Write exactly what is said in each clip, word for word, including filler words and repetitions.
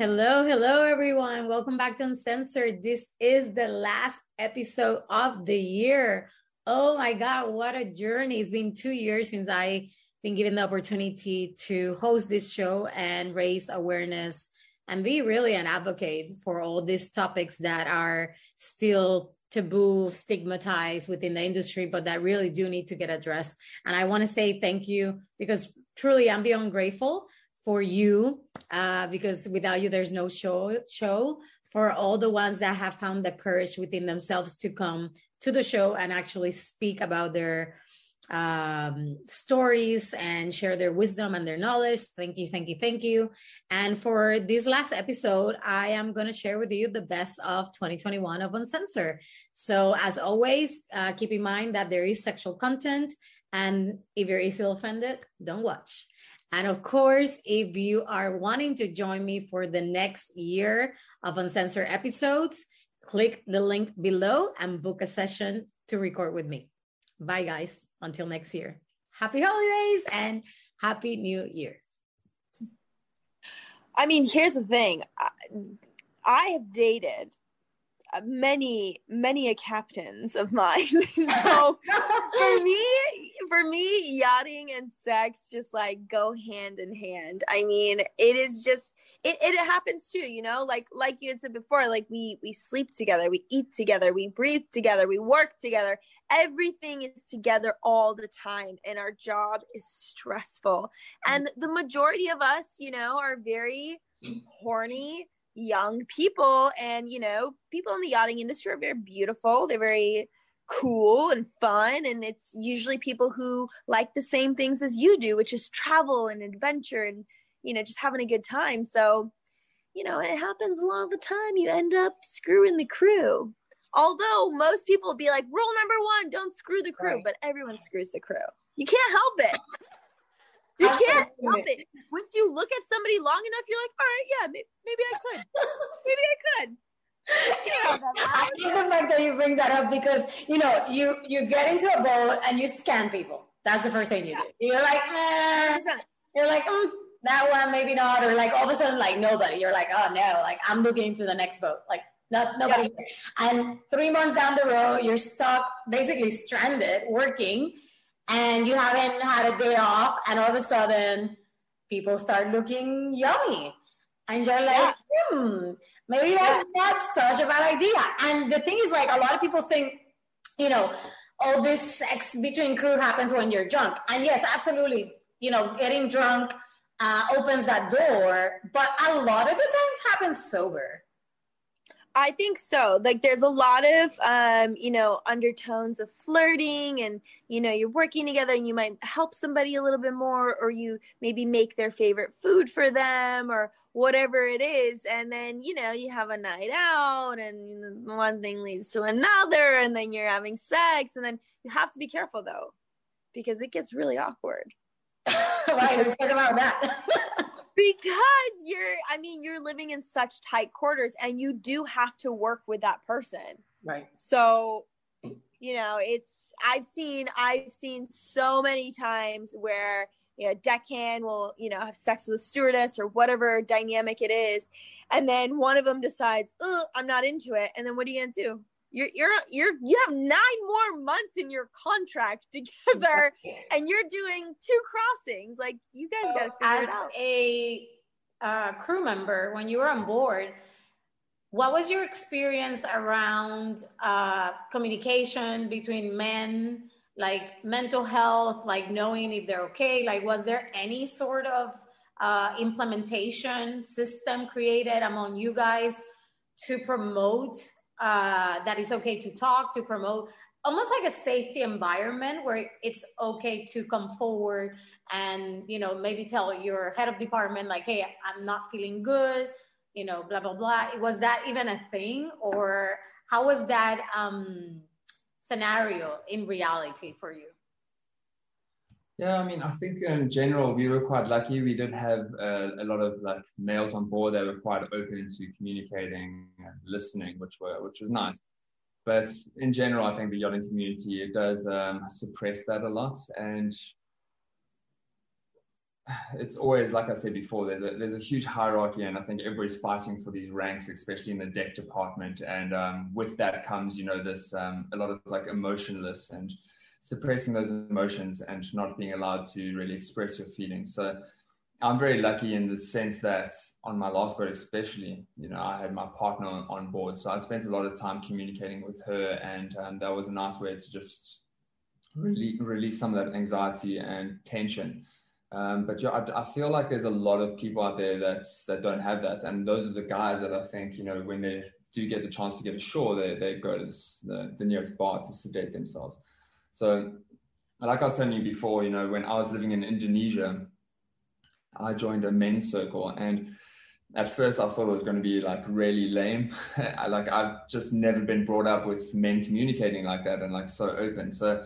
Hello, hello, everyone. Welcome back to Uncensored. This is the last episode of the year. Oh my God, what a journey. It's been two years since I've been given the opportunity to host this show and raise awareness and be really an advocate for all these topics that are still taboo, stigmatized within the industry, but that really do need to get addressed. And I want to say thank you because truly I'm beyond grateful for you, uh, because without you, there's no show, show for all the ones that have found the courage within themselves to come to the show and actually speak about their um, stories and share their wisdom and their knowledge. Thank you, thank you, thank you. And for this last episode, I am going to share with you the best of twenty twenty-one of Uncensored. So as always, uh, keep in mind that there is sexual content, and if you're easily offended, don't watch. And of course, if you are wanting to join me for the next year of Uncensored episodes, click the link below and book a session to record with me. Bye, guys. Until next year. Happy holidays and Happy New Year. I mean, here's the thing. I, I have dated many, many a captains of mine. So for me, for me, yachting and sex just like go hand in hand. I mean, it is just, it, it happens too, you know, like, like you had said before, like we, we sleep together, we eat together, we breathe together, we work together. Everything is together all the time. And our job is stressful. And the majority of us, you know, are very horny, young people, and you know, people in the yachting industry are very beautiful, they're very cool and fun, and it's usually people who like the same things as you do, which is travel and adventure and, you know, just having a good time. So, you know, it happens a lot of the time, you end up screwing the crew, although most people will be like, rule number one, don't screw the crew, right. But everyone screws the crew. You can't help it. You can't help it. Once you look at somebody long enough, you're like, all right, yeah, maybe, maybe I could. Maybe I could. I love the fact that you bring that up because, you know, you, you get into a boat and you scan people. That's the first thing you do. You're like, eh. You're like, mm, that one, maybe not. Or like all of a sudden, like nobody. You're like, oh no, like I'm looking into the next boat. Like not, nobody. Yeah. And three months down the road, you're stuck, basically stranded, working. And you haven't had a day off, and all of a sudden, people start looking yummy. And you're like, yeah. hmm, maybe that's not such a bad idea. And the thing is, like, a lot of people think, you know, all this sex between crew happens when you're drunk. And yes, absolutely, you know, getting drunk uh, opens that door. But a lot of the times happens sober. I think so. Like there's a lot of, um, you know, undertones of flirting and, you know, you're working together and you might help somebody a little bit more, or you maybe make their favorite food for them or whatever it is. And then, you know, you have a night out and one thing leads to another and then you're having sex. And then you have to be careful though, because it gets really awkward. Right, let's talk about that. Because you're, I mean, you're living in such tight quarters and you do have to work with that person. Right. So, you know, it's, I've seen, I've seen so many times where, you know, deckhand will, you know, have sex with a stewardess or whatever dynamic it is. And then one of them decides, oh, I'm not into it. And then what are you going to do? You're, you're, you're, you have nine more months in your contract together and you're doing two crossings. Like you guys got to figure As it out. As a uh, crew member, when you were on board, what was your experience around uh, communication between men, like mental health, like knowing if they're okay? Like, was there any sort of uh, implementation system created among you guys to promote Uh, that it's okay to talk, to promote almost like a safety environment where it's okay to come forward and, you know, maybe tell your head of department, like, hey, I'm not feeling good, you know, blah, blah, blah. Was that even a thing? Or how was that um, scenario in reality for you? Yeah, I mean, I think in general, we were quite lucky. We did have uh, a lot of like males on board that were quite open to communicating and listening, which were which was nice. But in general, I think the yachting community, it does um, suppress that a lot. And it's always, like I said before, there's a there's a huge hierarchy, and I think everybody's fighting for these ranks, especially in the deck department. And um, with that comes, you know, this um, a lot of like emotionless and suppressing those emotions and not being allowed to really express your feelings. So I'm very lucky in the sense that on my last boat, especially, you know, I had my partner on, on board, so I spent a lot of time communicating with her, and um, that was a nice way to just release, release some of that anxiety and tension. Um, but yeah, I, I feel like there's a lot of people out there that that don't have that, and those are the guys that I think, you know, when they do get the chance to get ashore, they they go to this, the, the nearest bar to sedate themselves. So, like I was telling you before, you know, when I was living in Indonesia, I joined a men's circle, and at first I thought it was going to be like really lame. I, like I've just never been brought up with men communicating like that and like so open. So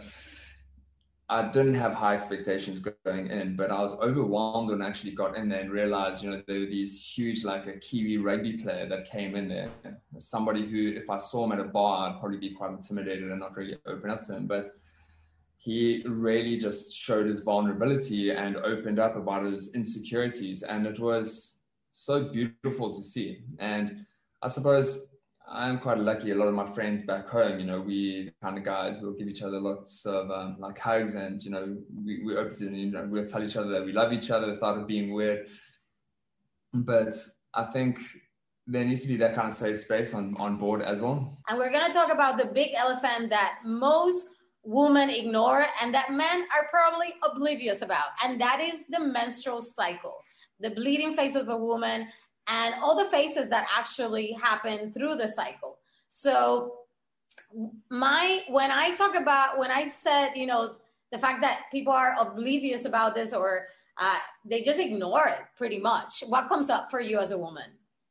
I didn't have high expectations going in, but I was overwhelmed when I actually got in there and realized, you know, there were these huge, like a Kiwi rugby player that came in there. Somebody who, if I saw him at a bar, I'd probably be quite intimidated and not really open up to him. But he really just showed his vulnerability and opened up about his insecurities. And it was so beautiful to see. And I suppose I'm quite lucky. A lot of my friends back home, you know, we kind of guys, we'll give each other lots of um, like hugs, and, you know, we, we're open to, you know, we'll tell each other that we love each other without it being weird. But I think there needs to be that kind of safe space on, on board as well. And we're going to talk about the big elephant that most women ignore and that men are probably oblivious about. And that is the menstrual cycle, the bleeding phase of a woman, and all the phases that actually happen through the cycle. So my, when I talk about, when I said, you know, the fact that people are oblivious about this, or uh, they just ignore it pretty much, what comes up for you as a woman?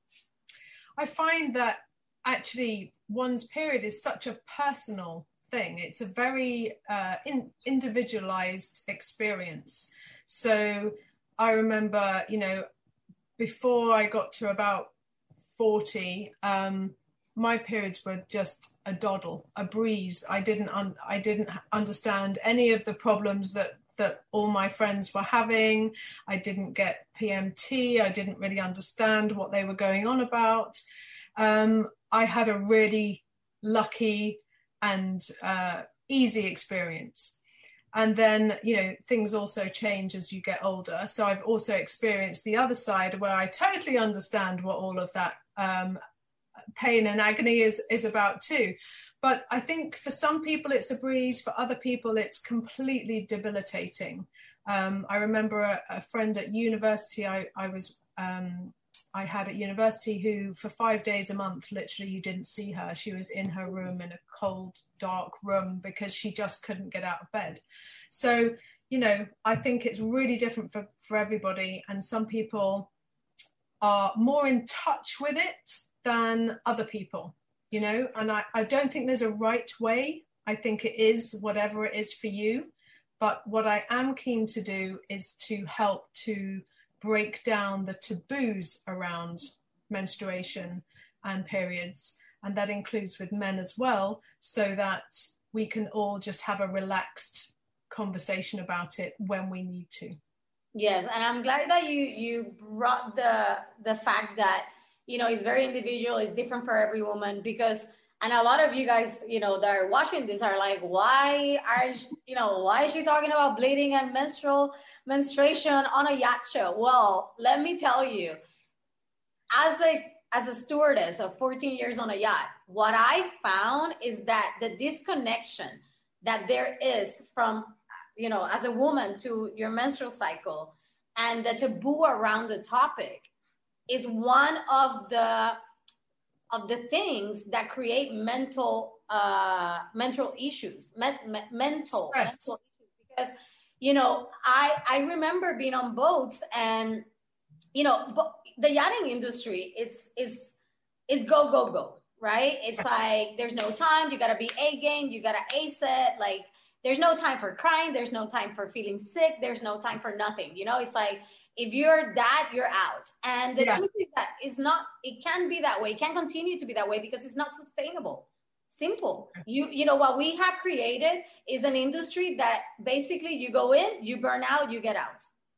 I find that actually one's period is such a personal thing. It's a very uh, in, individualized experience. So I remember, you know, before I got to about forty, um, my periods were just a doddle, a breeze. I didn't, un- I didn't understand any of the problems that that all my friends were having. I didn't get P M T. I didn't really understand what they were going on about. Um, I had a really lucky and uh, easy experience. And then, you know, things also change as you get older. So I've also experienced the other side where I totally understand what all of that um, pain and agony is, is about too. But I think for some people it's a breeze, for other people it's completely debilitating. Um, I remember a, a friend at university I, I was um, I had at university who for five days a month, literally you didn't see her. She was in her room in a cold, dark room because she just couldn't get out of bed. So, you know, I think it's really different for, for everybody. And some people are more in touch with it than other people, you know, and I, I don't think there's a right way. I think it is whatever it is for you. But what I am keen to do is to help to break down the taboos around menstruation and periods, and that includes with men as well, so that we can all just have a relaxed conversation about it when we need to. Yes, and I'm glad that you you brought the the fact that, you know, it's very individual, it's different for every woman, because, and a lot of you guys, you know, that are watching this are like, why are, you know, why is she talking about bleeding and menstrual menstruation on a yacht show? Well, let me tell you, as a as a stewardess of fourteen years on a yacht, what I found is that the disconnection that there is from, you know, as a woman to your menstrual cycle and the taboo around the topic is one of the of the things that create mental uh mental issues, men, men, mental, mental issues. Because, you know, I I remember being on boats, and, you know, the yachting industry, it's it's it's go go go, right? It's like there's no time. You gotta be A game. You gotta ace it. Like there's no time for crying. There's no time for feeling sick. There's no time for nothing. You know, it's like if you're that, you're out. And the yeah. truth is that it's not. It can be that way. It can continue to be that way because it's not sustainable. Simple. You you know, what we have created is an industry that basically you go in, you burn out, you get out.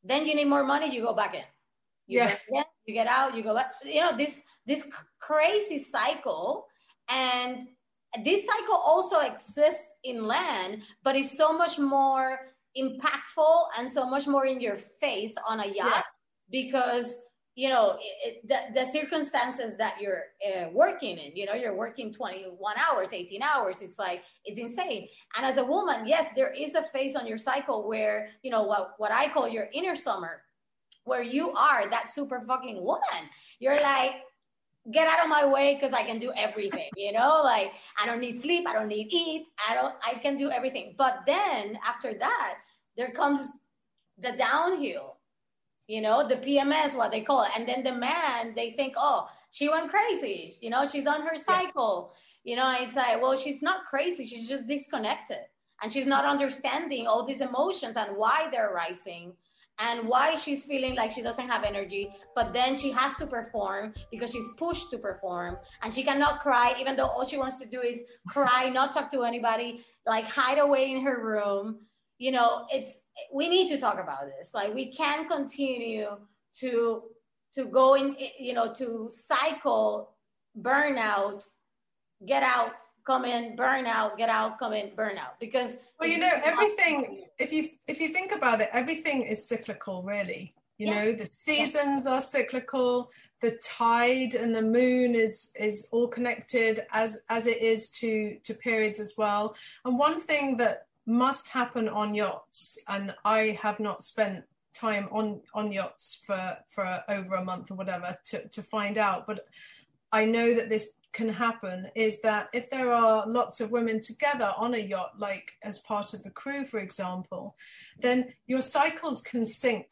Then you need more money, you go back in. You yeah. get in, you get out, you go back. You know, this this crazy cycle. And this cycle also exists in land, but it's so much more impactful and so much more in your face on a yacht yeah. because, you know, it, it, the, the circumstances that you're uh, working in, you know, you're working twenty-one hours, eighteen hours. It's like, it's insane. And as a woman, yes, there is a phase on your cycle where, you know, what, what I call your inner summer, where you are that super fucking woman. You're like, get out of my way because I can do everything, you know, like I don't need sleep. I don't need eat. I don't, I can do everything. But then after that, there comes the downhill, you know, the P M S, what they call it. And then the man, they think, oh, she went crazy. You know, she's on her cycle. Yeah. You know, it's like, well, she's not crazy. She's just disconnected. And she's not understanding all these emotions and why they're rising and why she's feeling like she doesn't have energy. But then she has to perform because she's pushed to perform. And she cannot cry, even though all she wants to do is cry, not talk to anybody, like hide away in her room. You know, it's, we need to talk about this. Like we can't continue to, to go in, you know, to cycle, burnout, get out, come in, burn out, get out, come in, burn out. Because well, you know, everything, if you if you think about it, everything is cyclical, really. You yes. know, the seasons yes. are cyclical, the tide and the moon is is all connected as as it is to to periods as well. And one thing that must happen on yachts, and I have not spent time on on yachts for for over a month or whatever to to find out, but I know that this can happen, is that if there are lots of women together on a yacht, like as part of the crew, for example, then your cycles can sync.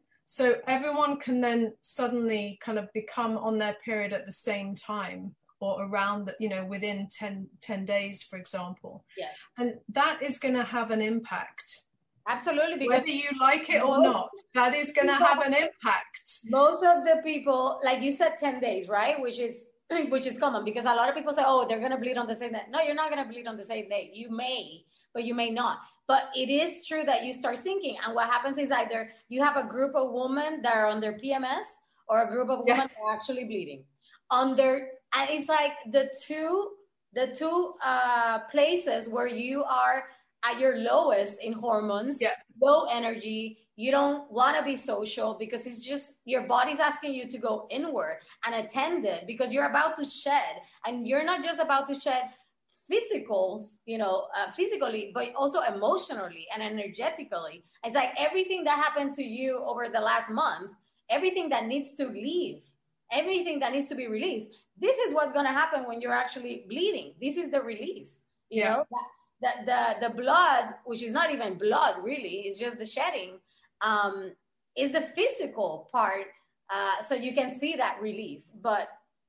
So everyone can then suddenly kind of become on their period at the same time, or around the, you know, within ten, ten days, for example. Yes. And that is going to have an impact. Absolutely. Because whether you like it or not, that is going to have an impact. Most of the people, like you said, ten days, right? Which is which is common, because a lot of people say, oh, they're going to bleed on the same day. No, you're not going to bleed on the same day. You may, but you may not. But it is true that you start sinking. And what happens is either you have a group of women that are on their P M S, or a group of women yeah. that are actually bleeding. On their, and it's like the two, the two uh, places where you are at your lowest in hormones, yeah. low energy. You don't want to be social because it's just your body's asking you to go inward and attend it, because you're about to shed, and you're not just about to shed physicals, you know, uh, physically, but also emotionally and energetically. It's like everything that happened to you over the last month, everything that needs to leave, everything that needs to be released. This is what's going to happen when you're actually bleeding. This is the release, you yeah. know, that the, the blood, which is not even blood really, it's just the shedding, um, is the physical part. Uh, so you can see that release. But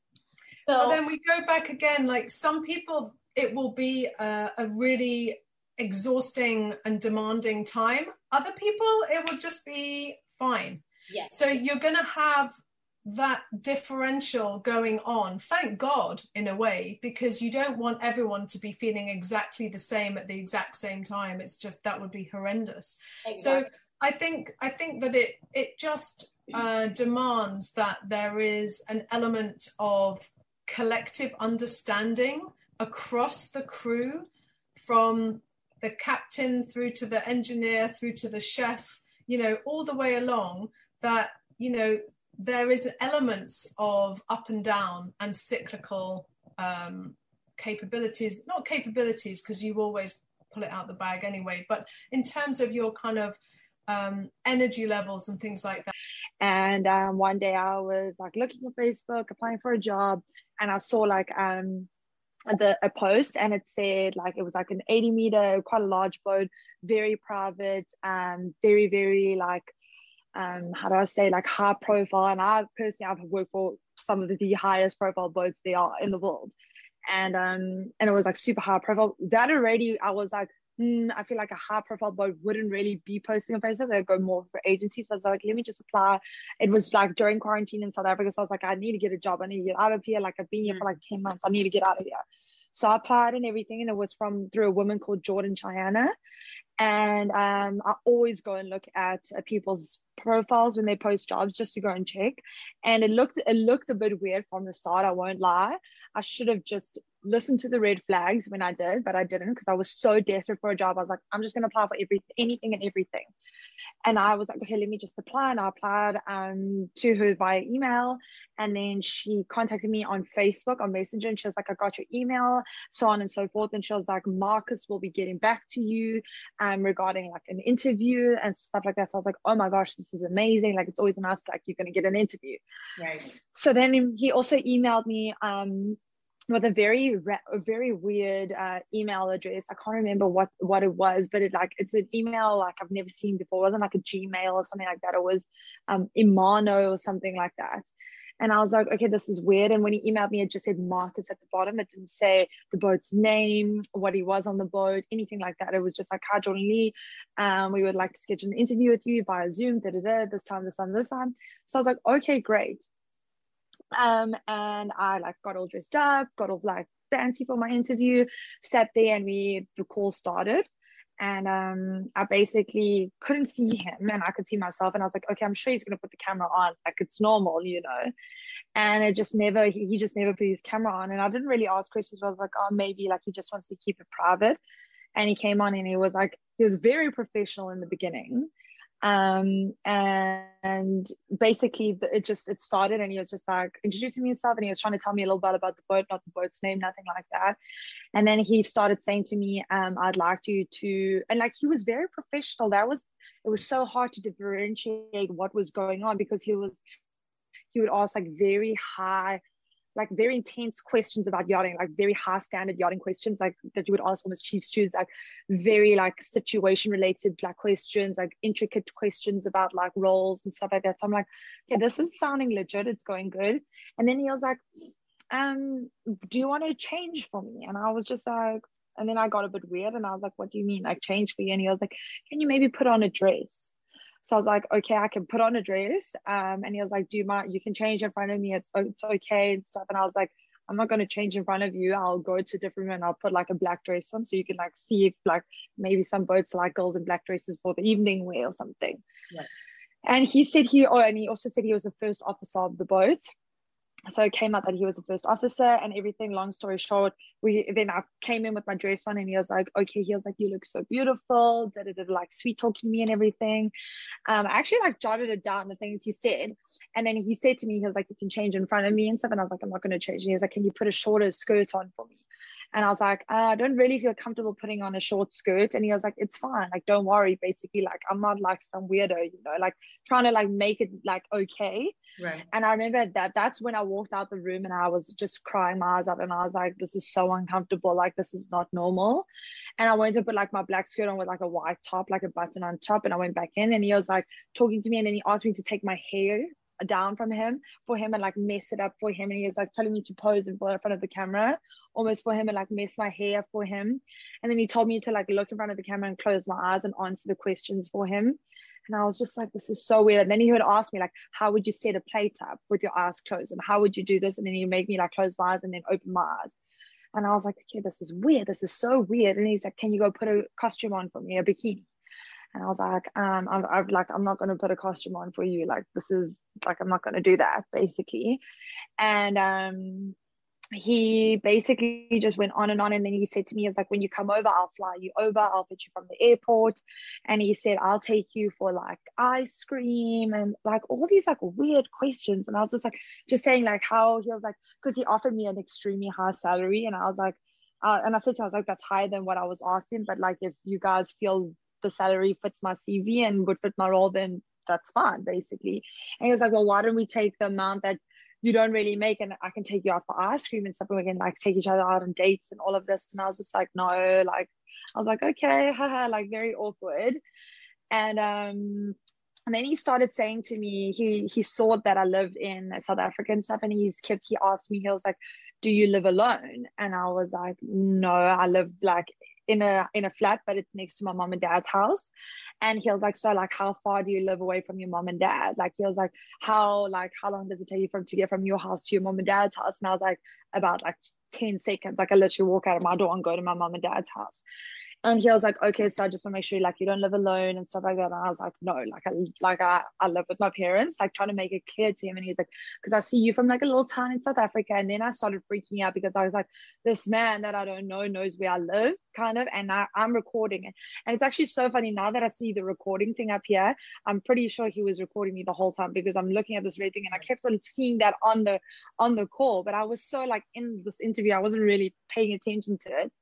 so well, then we go back again, like some people, it will be a, a really exhausting and demanding time. Other people, it will just be fine. Yes. So you're going to have that differential going on, thank God, in a way, because you don't want everyone to be feeling exactly the same at the exact same time. It's just, that would be horrendous. Exactly. So I think I think that it it just uh, demands that there is an element of collective understanding across the crew, from the captain through to the engineer, through to the chef, you know, all the way along, that, you know, there is elements of up and down and cyclical um, capabilities, not capabilities, because you always pull it out the bag anyway, but in terms of your kind of um, energy levels and things like that. And um, one day I was like looking on Facebook, applying for a job, and I saw like um, the a post, and it said like it was like an eighty meter, quite a large boat, very private, and very, very like, um, how do I say, like high profile. And I personally, I've worked for some of the highest profile boats there are in the world. And um, and it was like super high profile. That already, I was like, mm, I feel like a high profile boat wouldn't really be posting on Facebook. They'd go more for agencies. But I was like, let me just apply. It was like during quarantine in South Africa. So I was like, I need to get a job. I need to get out of here. Like I've been here for like ten months. I need to get out of here. So I applied and everything, and it was from through a woman called Jordan Chayana. And um, I always go and look at uh, people's profiles when they post jobs just to go and check. And it looked it looked a bit weird from the start, I won't lie. I should have just listened to the red flags when I did, but I didn't, because I was so desperate for a job. I was like, I'm just going to apply for every, anything and everything. And I was like, okay, let me just apply. And I applied um, to her via email. And then she contacted me on Facebook, on Messenger. And she was like, I got your email, so on and so forth. And she was like, Marcus will be getting back to you um, regarding like an interview and stuff like that. So I was like, oh my gosh, this is amazing. Like, it's always nice, like you're going to get an interview. Right. So then he also emailed me um, with a very, a very weird uh, email address. I can't remember what, what it was, but it like, it's an email like I've never seen before. It wasn't like a Gmail or something like that. It was um, Imano or something like that. And I was like, okay, this is weird. And when he emailed me, it just said Marcus at the bottom. It didn't say the boat's name, what he was on the boat, anything like that. It was just like, hi, Jordan Lee. Um, we would like to schedule an interview with you via Zoom, da da da, this time, this time, this time. So I was like, okay, great. Um, and I like got all dressed up, got all like fancy for my interview, sat there, and we, the call started. And um, I basically couldn't see him, and I could see myself. And I was like, okay, I'm sure he's going to put the camera on. Like, it's normal, you know. And it just never, he, he just never put his camera on. And I didn't really ask questions. I was like, oh, maybe like he just wants to keep it private. And he came on, and he was like, he was very professional in the beginning. Um, and, and basically it just, it started, and he was just like introducing himself, and he was trying to tell me a little bit about the boat, not the boat's name, nothing like that. And then he started saying to me, um, I'd like you to, and like, he was very professional. That was, it was so hard to differentiate what was going on, because he was, he would ask like very high, like very intense questions about yachting, like very high standard yachting questions, like that you would ask almost chief stewards, like very like situation related like questions, like intricate questions about like roles and stuff like that. So I'm like, okay, this is sounding legit. It's going good. And then he was like, um, do you want to change for me? And I was just like, and then I got a bit weird, and I was like, what do you mean, like change for you? And he was like, can you maybe put on a dress? So I was like, okay, I can put on a dress. Um, and he was like, do you mind? You can change in front of me. It's it's okay and stuff. And I was like, I'm not going to change in front of you. I'll go to a different room, and I'll put like a black dress on, so you can like see if like maybe some boats like girls in black dresses for the evening wear or something. Yeah. And he said he, oh, and he also said he was the first officer of the boat. So it came out that he was the first officer and everything. Long story short, we then I came in with my dress on, and he was like, okay, he was like, you look so beautiful, da, da, da, like sweet talking me and everything. Um, I actually like jotted it down, the things he said. And then he said to me, he was like, you can change in front of me and stuff. And I was like, I'm not going to change. And he was like, can you put a shorter skirt on for me? And I was like, uh, I don't really feel comfortable putting on a short skirt. And he was like, it's fine. Like, don't worry. Basically, like, I'm not like some weirdo, you know, like trying to like make it like okay. Right. And I remember that that's when I walked out the room, and I was just crying my eyes out, and I was like, this is so uncomfortable. Like, this is not normal. And I went to put like my black skirt on with like a white top, like a button on top. And I went back in, and he was like talking to me, and then he asked me to take my hair down from him for him and like mess it up for him. And he was like telling me to pose in front of the camera almost for him and like mess my hair for him. And then he told me to like look in front of the camera and close my eyes and answer the questions for him. And I was just like, this is so weird. And then he would ask me like, how would you set a plate up with your eyes closed, and how would you do this? And then he'd make me like close my eyes and then open my eyes. And I was like, okay, this is weird. This is so weird. And he's like, can you go put a costume on for me, a bikini? And I was like, um, I'm, I'm like, I'm not going to put a costume on for you. Like, this is like, I'm not going to do that, basically. And um, he basically just went on and on. And then he said to me, "It's like, when you come over, I'll fly you over. I'll fetch you from the airport." And he said, "I'll take you for like ice cream," and like all these like weird questions. And I was just like, just saying like how he was like, because he offered me an extremely high salary. And I was like, uh, and I said to him, I was like, that's higher than what I was asking. But like, if you guys feel the salary fits my C V and would fit my role, then that's fine, basically. And he was like, well, why don't we take the amount that you don't really make, and I can take you out for ice cream and stuff, and we can like take each other out on dates and all of this. And I was just like, no, like, I was like, okay, haha, like very awkward. And um and then he started saying to me, he he saw that I lived in South Africa and stuff, and he's kept he asked me, he was like, do you live alone? And I was like, no, I live like in a in a flat, but it's next to my mom and dad's house. And he was like, so like, how far do you live away from your mom and dad? Like, he was like, how like how long does it take you from to get from your house to your mom and dad's house? And I was like, about like ten seconds. Like, I literally walk out of my door and go to my mom and dad's house. And he was like, okay, so I just want to make sure like you don't live alone and stuff like that. And I was like, no, like I like I, I live with my parents, like trying to make it clear to him. And he's like, because I see you from like a little town in South Africa. And then I started freaking out because I was like, this man that I don't know knows where I live, kind of, and I, I'm recording it. And it's actually so funny now that I see the recording thing up here. I'm pretty sure he was recording me the whole time because I'm looking at this red thing and I kept on seeing that on the on the call. But I was so like in this interview, I wasn't really paying attention to it.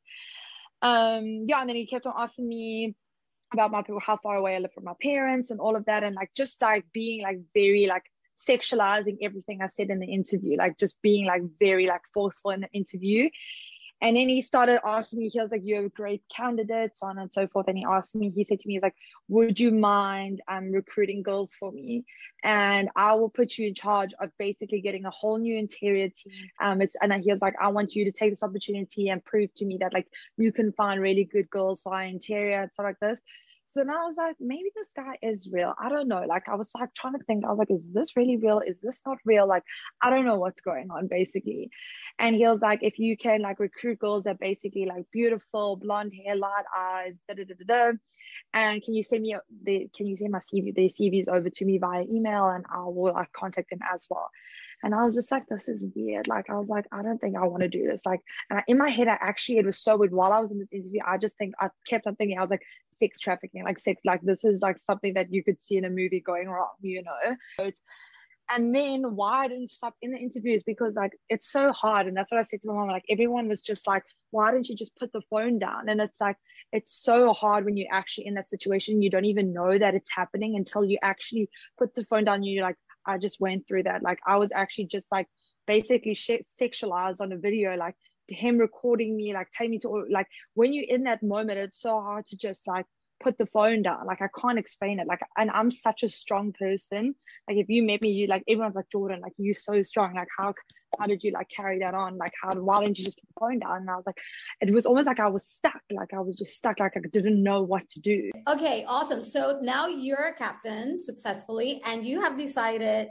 Um, yeah, and then he kept on asking me about my people, how far away I live from my parents and all of that. And like, just like being like very like sexualizing everything I said in the interview, like just being like very like forceful in the interview. And then he started asking me, he was like, you're a great candidate, so on and so forth. And he asked me, he said to me, he's like, would you mind um, recruiting girls for me? And I will put you in charge of basically getting a whole new interior team. Um, it's, and he was like, I want you to take this opportunity and prove to me that like you can find really good girls for our interior and stuff like this. So then I was like, maybe this guy is real. I don't know. Like, I was like trying to think, I was like, is this really real? Is this not real? Like, I don't know what's going on basically. And he was like, if you can like recruit girls that basically like beautiful, blonde hair, light eyes, da da da da da. And can you send me the, can you send my C V, their C Vs over to me via email and I will like contact them as well. And I was just like, this is weird. Like, I was like, I don't think I want to do this. Like, and I, in my head, I actually, it was so weird. While I was in this interview, I just think, I kept on thinking, I was like, sex trafficking, like sex, like this is like something that you could see in a movie going wrong, you know? And then why I didn't stop in the interview is because like, it's so hard. And that's what I said to my mom, like everyone was just like, why didn't you just put the phone down? And it's like, it's so hard when you're actually in that situation. You don't even know that it's happening until you actually put the phone down. You're like, I just went through that. Like, I was actually just like basically sh- sexualized on a video, like him recording me, like take me to, like when you're in that moment, it's so hard to just like put the phone down. Like, I can't explain it. Like, and I'm such a strong person. Like, if you met me, you like, everyone's like, Jordan, like you're so strong. Like, how, how did you like carry that on? Like, how, why didn't you just put the phone down? And I was like, it was almost like I was stuck. Like, I was just stuck. Like, I didn't know what to do. Okay, awesome. So now you're a captain successfully, and you have decided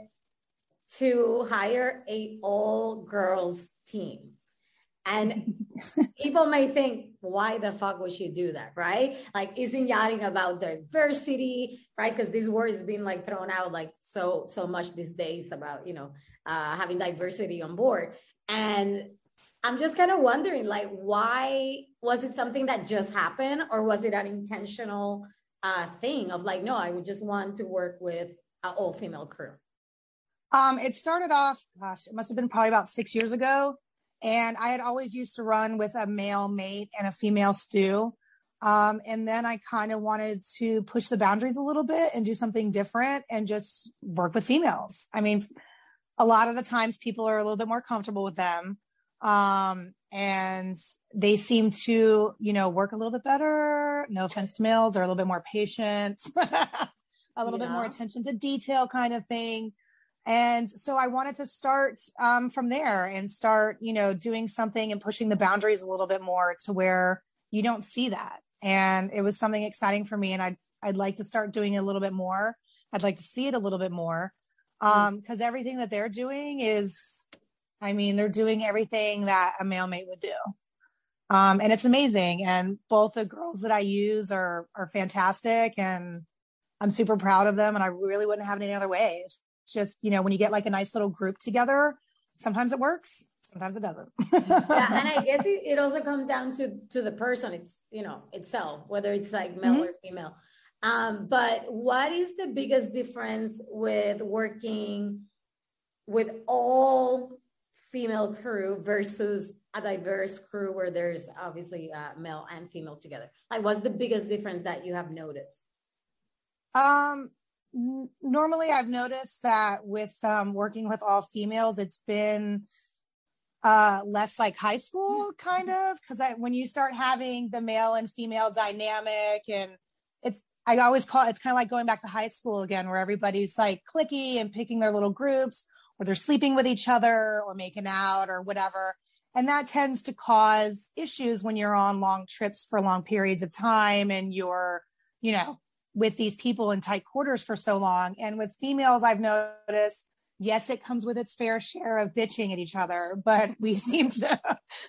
to hire a all girls team. And people may think, why the fuck would she do that, right? Like, isn't yachting about diversity, right? Because this word is being like thrown out like so, so much these days about, you know, uh, having diversity on board. And I'm just kind of wondering, like, why was it something that just happened, or was it an intentional uh, thing of like, no, I would just want to work with an all female crew? Um, it started off, gosh, it must have been probably about six years ago. And I had always used to run with a male mate and a female stew. Um, and then I kind of wanted to push the boundaries a little bit and do something different and just work with females. I mean, a lot of the times people are a little bit more comfortable with them. Um, and they seem to, you know, work a little bit better. No offense to males, are a little bit more patient, a little yeah. bit more attention to detail kind of thing. And so I wanted to start um, from there and start, you know, doing something and pushing the boundaries a little bit more to where you don't see that. And it was something exciting for me. And I'd, I'd like to start doing it a little bit more. I'd like to see it a little bit more um, because mm-hmm. everything that they're doing is, I mean, they're doing everything that a male mate would do. Um, and it's amazing. And both the girls that I use are, are fantastic. And I'm super proud of them. And I really wouldn't have it any other way. Just, you know, when you get like a nice little group together, sometimes it works, sometimes it doesn't. Yeah, and I guess it, it also comes down to to the person, it's, you know, itself, whether it's like male mm-hmm. or female. Um, but what is the biggest difference with working with all female crew versus a diverse crew where there's obviously uh, male and female together? Like, what's the biggest difference that you have noticed? Um. Normally I've noticed that with um, working with all females, it's been uh, less like high school kind of, because when you start having the male and female dynamic, and it's, I always call it, it's kind of like going back to high school again, where everybody's like cliquey and picking their little groups, or they're sleeping with each other or making out or whatever. And that tends to cause issues when you're on long trips for long periods of time and you're, you know, with these people in tight quarters for so long. And with females, I've noticed, yes, it comes with its fair share of bitching at each other, but we seem to,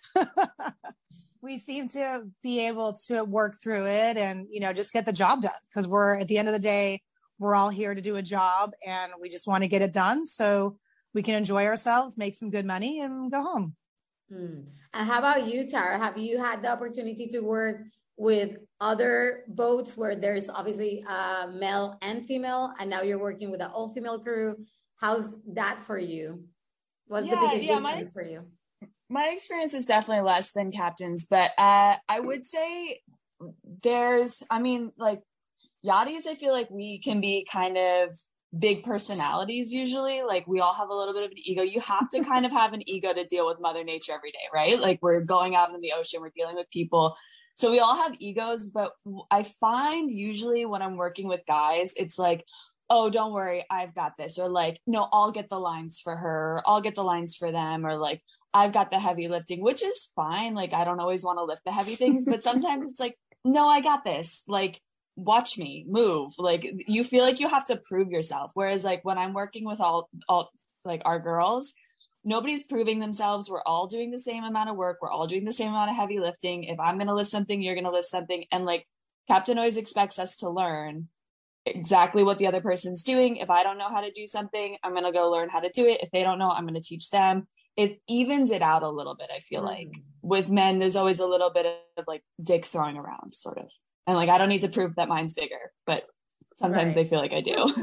we seem to be able to work through it and, you know, just get the job done, because we're, at the end of the day, we're all here to do a job and we just want to get it done so we can enjoy ourselves, make some good money and go home. Hmm. And how about you, Tara? Have you had the opportunity to work with other boats where there's obviously uh, male and female, and now you're working with an all-female crew? How's that for you? What's yeah, the biggest yeah, difference my, for you? My experience is definitely less than captain's, but uh, I would say there's, I mean, like yachties, I feel like we can be kind of big personalities usually. Like we all have a little bit of an ego. You have to kind of have an ego to deal with Mother Nature every day, right? Like we're going out in the ocean, we're dealing with people. So we all have egos, but I find usually when I'm working with guys, it's like, oh, don't worry, I've got this. Or like, no, I'll get the lines for her. Or I'll get the lines for them. Or like, I've got the heavy lifting, which is fine. Like, I don't always want to lift the heavy things, but sometimes it's like, no, I got this. Like, watch me move. Like, you feel like you have to prove yourself. Whereas like when I'm working with all, all like our girls, nobody's proving themselves. We're all doing the same amount of work. We're all doing the same amount of heavy lifting. If I'm going to lift something, you're going to lift something. And like Captain always expects us to learn exactly what the other person's doing. If I don't know how to do something, I'm going to go learn how to do it. If they don't know, I'm going to teach them. It evens it out a little bit. I feel mm. like with men, there's always a little bit of like dick throwing around sort of. And like, I don't need to prove that mine's bigger, but sometimes right. they feel like I do.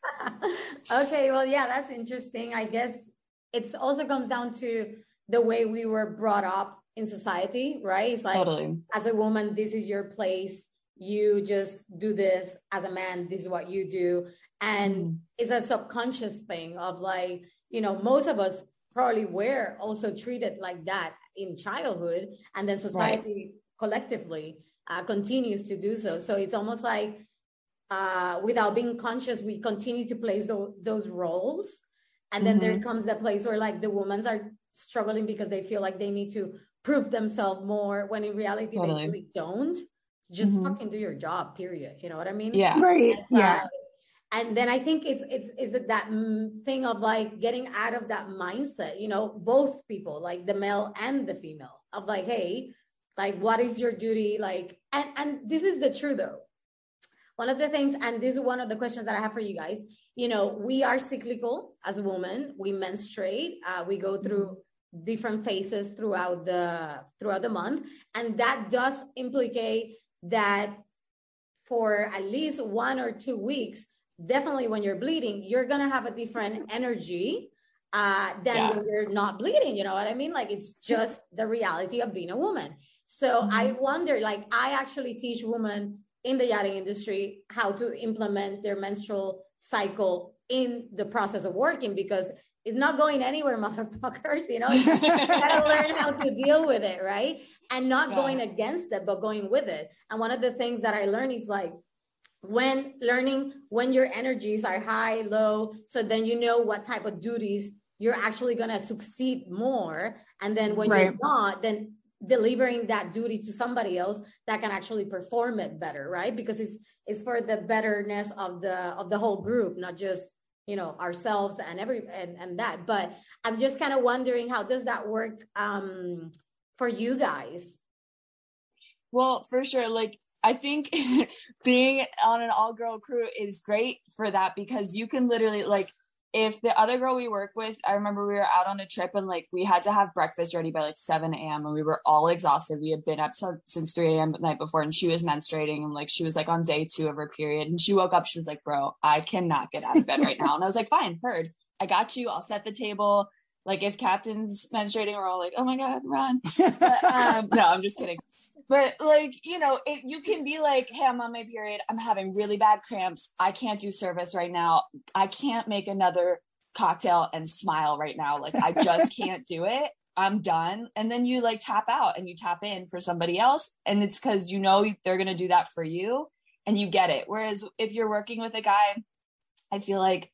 Okay. Well, yeah, that's interesting. I guess it also comes down to the way we were brought up in society, right? It's like, totally. As a woman, this is your place. You just do this. As a man, this is what you do. And mm. it's a subconscious thing of like, you know, most of us probably were also treated like that in childhood. And then society right. collectively uh, continues to do so. So it's almost like uh, without being conscious, we continue to play those, those roles. And then mm-hmm. there comes that place where like the women are struggling because they feel like they need to prove themselves more, when in reality totally. They really don't. Just mm-hmm. fucking do your job, period. You know what I mean? Yeah. Right. And, yeah. Uh, and then I think it's it's is it that thing of like getting out of that mindset, you know, both people, like the male and the female, of like, hey, like what is your duty? Like, and and this is the truth though. One of the things, and this is one of the questions that I have for you guys, you know, we are cyclical as women. We menstruate. Uh, we go through different phases throughout the throughout the month, and that does implicate that for at least one or two weeks, definitely when you're bleeding, you're gonna have a different energy uh, than yeah. when you're not bleeding. You know what I mean? Like it's just the reality of being a woman. So mm-hmm. I wonder, like I actually teach women in the yachting industry how to implement their menstrual cycle in the process of working, because it's not going anywhere, motherfuckers. You know, you gotta learn how to deal with it, right? And not yeah. going against it, but going with it. And one of the things that I learned is like, when learning when your energies are high, low, so then you know what type of duties you're actually going to succeed more. And then when right. you're not, then delivering that duty to somebody else that can actually perform it better, right? Because it's it's for the betterness of the of the whole group, not just, you know, ourselves and every and, and that. But I'm just kind of wondering, how does that work um for you guys? Well, for sure. Like, I think being on an all-girl crew is great for that, because you can literally, like, if the other girl we work with, I remember we were out on a trip and like we had to have breakfast ready by like seven a.m. and we were all exhausted. We had been up so, since three a.m. the night before, and she was menstruating, and like she was like on day two of her period, and she woke up, she was like, bro, I cannot get out of bed right now. And I was like, fine, heard. I got you. I'll set the table. Like if Captain's menstruating, we're all like, oh my God, run. But, um, no, I'm just kidding. But like, you know, it, you can be like, hey, I'm on my period. I'm having really bad cramps. I can't do service right now. I can't make another cocktail and smile right now. Like, I just can't do it. I'm done. And then you like tap out and you tap in for somebody else. And it's because, you know, they're going to do that for you and you get it. Whereas if you're working with a guy, I feel like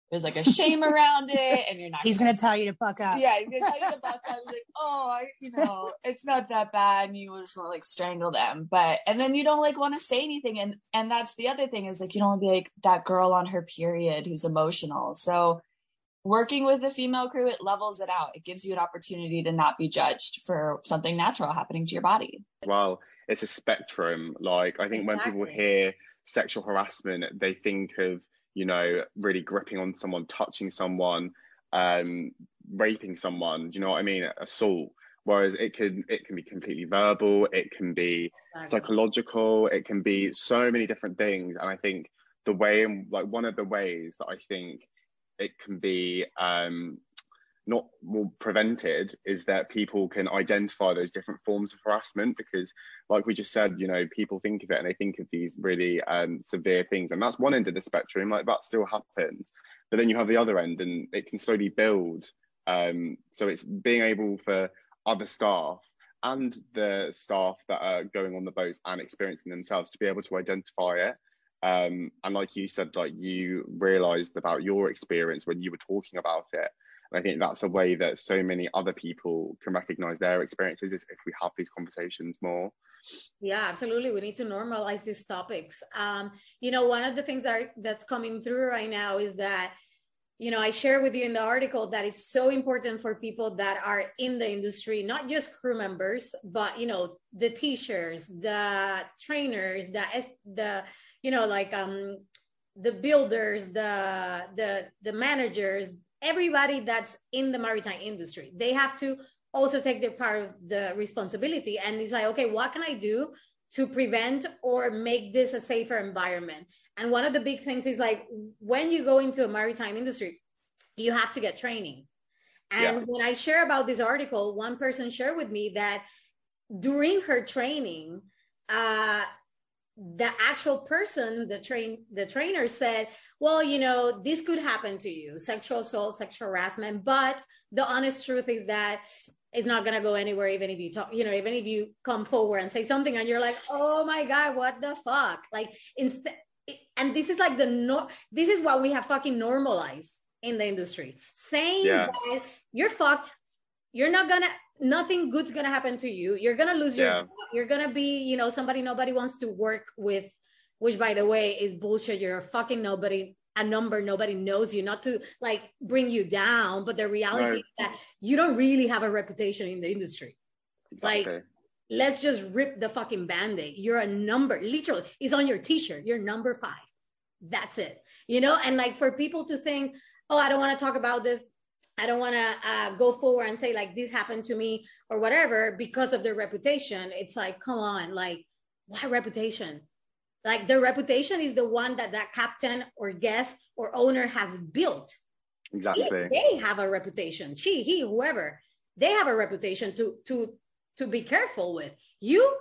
there's like a shame around it, and you're not. He's gonna, gonna tell you to fuck up. Yeah, he's gonna tell you to fuck up. He's like, oh, I, you know, it's not that bad, and you just want to like strangle them. But and then you don't like want to say anything, and and that's the other thing is like you don't want to be like that girl on her period who's emotional. So working with the female crew, it levels it out. It gives you an opportunity to not be judged for something natural happening to your body. Well, it's a spectrum. Like I think exactly. when people hear sexual harassment, they think of, you know, really gripping on someone, touching someone, um, raping someone. Do you know what I mean? Assault. Whereas it can it can be completely verbal, it can be exactly. psychological, it can be so many different things. And I think the way, like one of the ways that I think it can be um, not well, prevented is that people can identify those different forms of harassment, because like we just said, you know, people think of it and they think of these really um, severe things, and that's one end of the spectrum, like that still happens. But then you have the other end and it can slowly build. Um, so it's being able for other staff and the staff that are going on the boats and experiencing themselves to be able to identify it. Um, and like you said, like you realized about your experience when you were talking about it. And I think that's a way that so many other people can recognize their experiences, is if we have these conversations more. Yeah, absolutely. We need to normalize these topics. Um, you know, one of the things that are, that's coming through right now is that, you know, I share with you in the article that it's so important for people that are in the industry, not just crew members, but, you know, the teachers, the trainers, the, the you know, like um, the builders, the, the, the managers, everybody that's in the maritime industry. They have to also take their part of the responsibility. And it's like, okay, what can I do to prevent or make this a safer environment? And one of the big things is like, when you go into a maritime industry, you have to get training. And yeah. when I share about this article, one person shared with me that during her training, uh, the actual person, the train, the trainer said, well, you know, this could happen to you, sexual assault, sexual harassment, but the honest truth is that it's not going to go anywhere, even if you talk, you know, even if you come forward and say something and you're like, oh my God, what the fuck? Like, instead, and this is like the, no, this is what we have fucking normalized in the industry, saying yeah. that you're fucked, you're not gonna, nothing good's gonna happen to you, you're gonna lose yeah. your job, you're gonna be, you know, somebody nobody wants to work with, which by the way is bullshit. You're a fucking nobody, a number, nobody knows you, not to like bring you down, but the reality no. is that you don't really have a reputation in the industry. Exactly. Like, let's just rip the fucking band-aid. You're a number, literally, it's on your t-shirt, you're number five, that's it, you know. And like for people to think, oh, I don't want to talk about this, I don't want to uh, go forward and say like this happened to me or whatever because of their reputation. It's like, come on, like what reputation? Like their reputation is the one that that captain or guest or owner has built. Exactly. They, they have a reputation. She, he, whoever, they have a reputation to to to be careful with. You,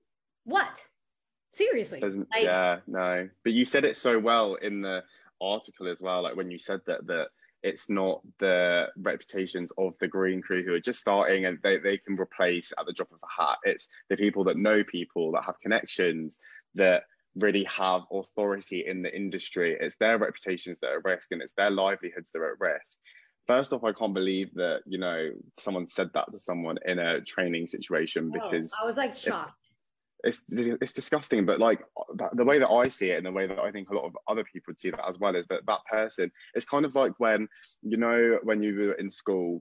what? Seriously? Like, yeah, no. But you said it so well in the article as well. Like when you said that that. It's not the reputations of the green crew who are just starting and they, they can replace at the drop of a hat. It's the people that know people, that have connections, that really have authority in the industry. It's their reputations that are at risk, and it's their livelihoods that are at risk. First off, I can't believe that, you know, someone said that to someone in a training situation, because oh, I was like shocked. It's, it's disgusting, but like the way that I see it and the way that I think a lot of other people would see that as well is that that person, it's kind of like when, you know, when you were in school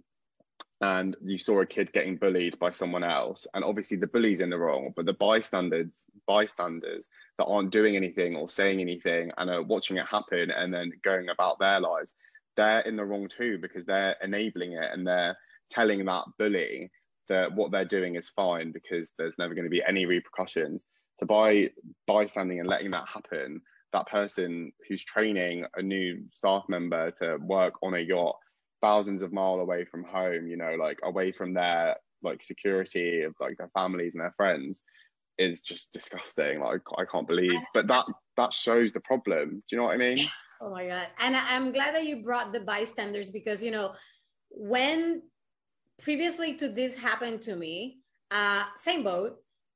and you saw a kid getting bullied by someone else, and obviously the bully's in the wrong, but the bystanders, bystanders that aren't doing anything or saying anything and are watching it happen and then going about their lives, they're in the wrong too, because they're enabling it and they're telling that bully that what they're doing is fine because there's never going to be any repercussions. So by bystanding and letting that happen, that person who's training a new staff member to work on a yacht thousands of miles away from home, you know, like away from their like security of like their families and their friends, is just disgusting. Like I can't believe, but that that shows the problem. Do you know what I mean? Oh my God. And I'm glad that you brought the bystanders, because, you know, when previously to this happened to me, uh, same boat,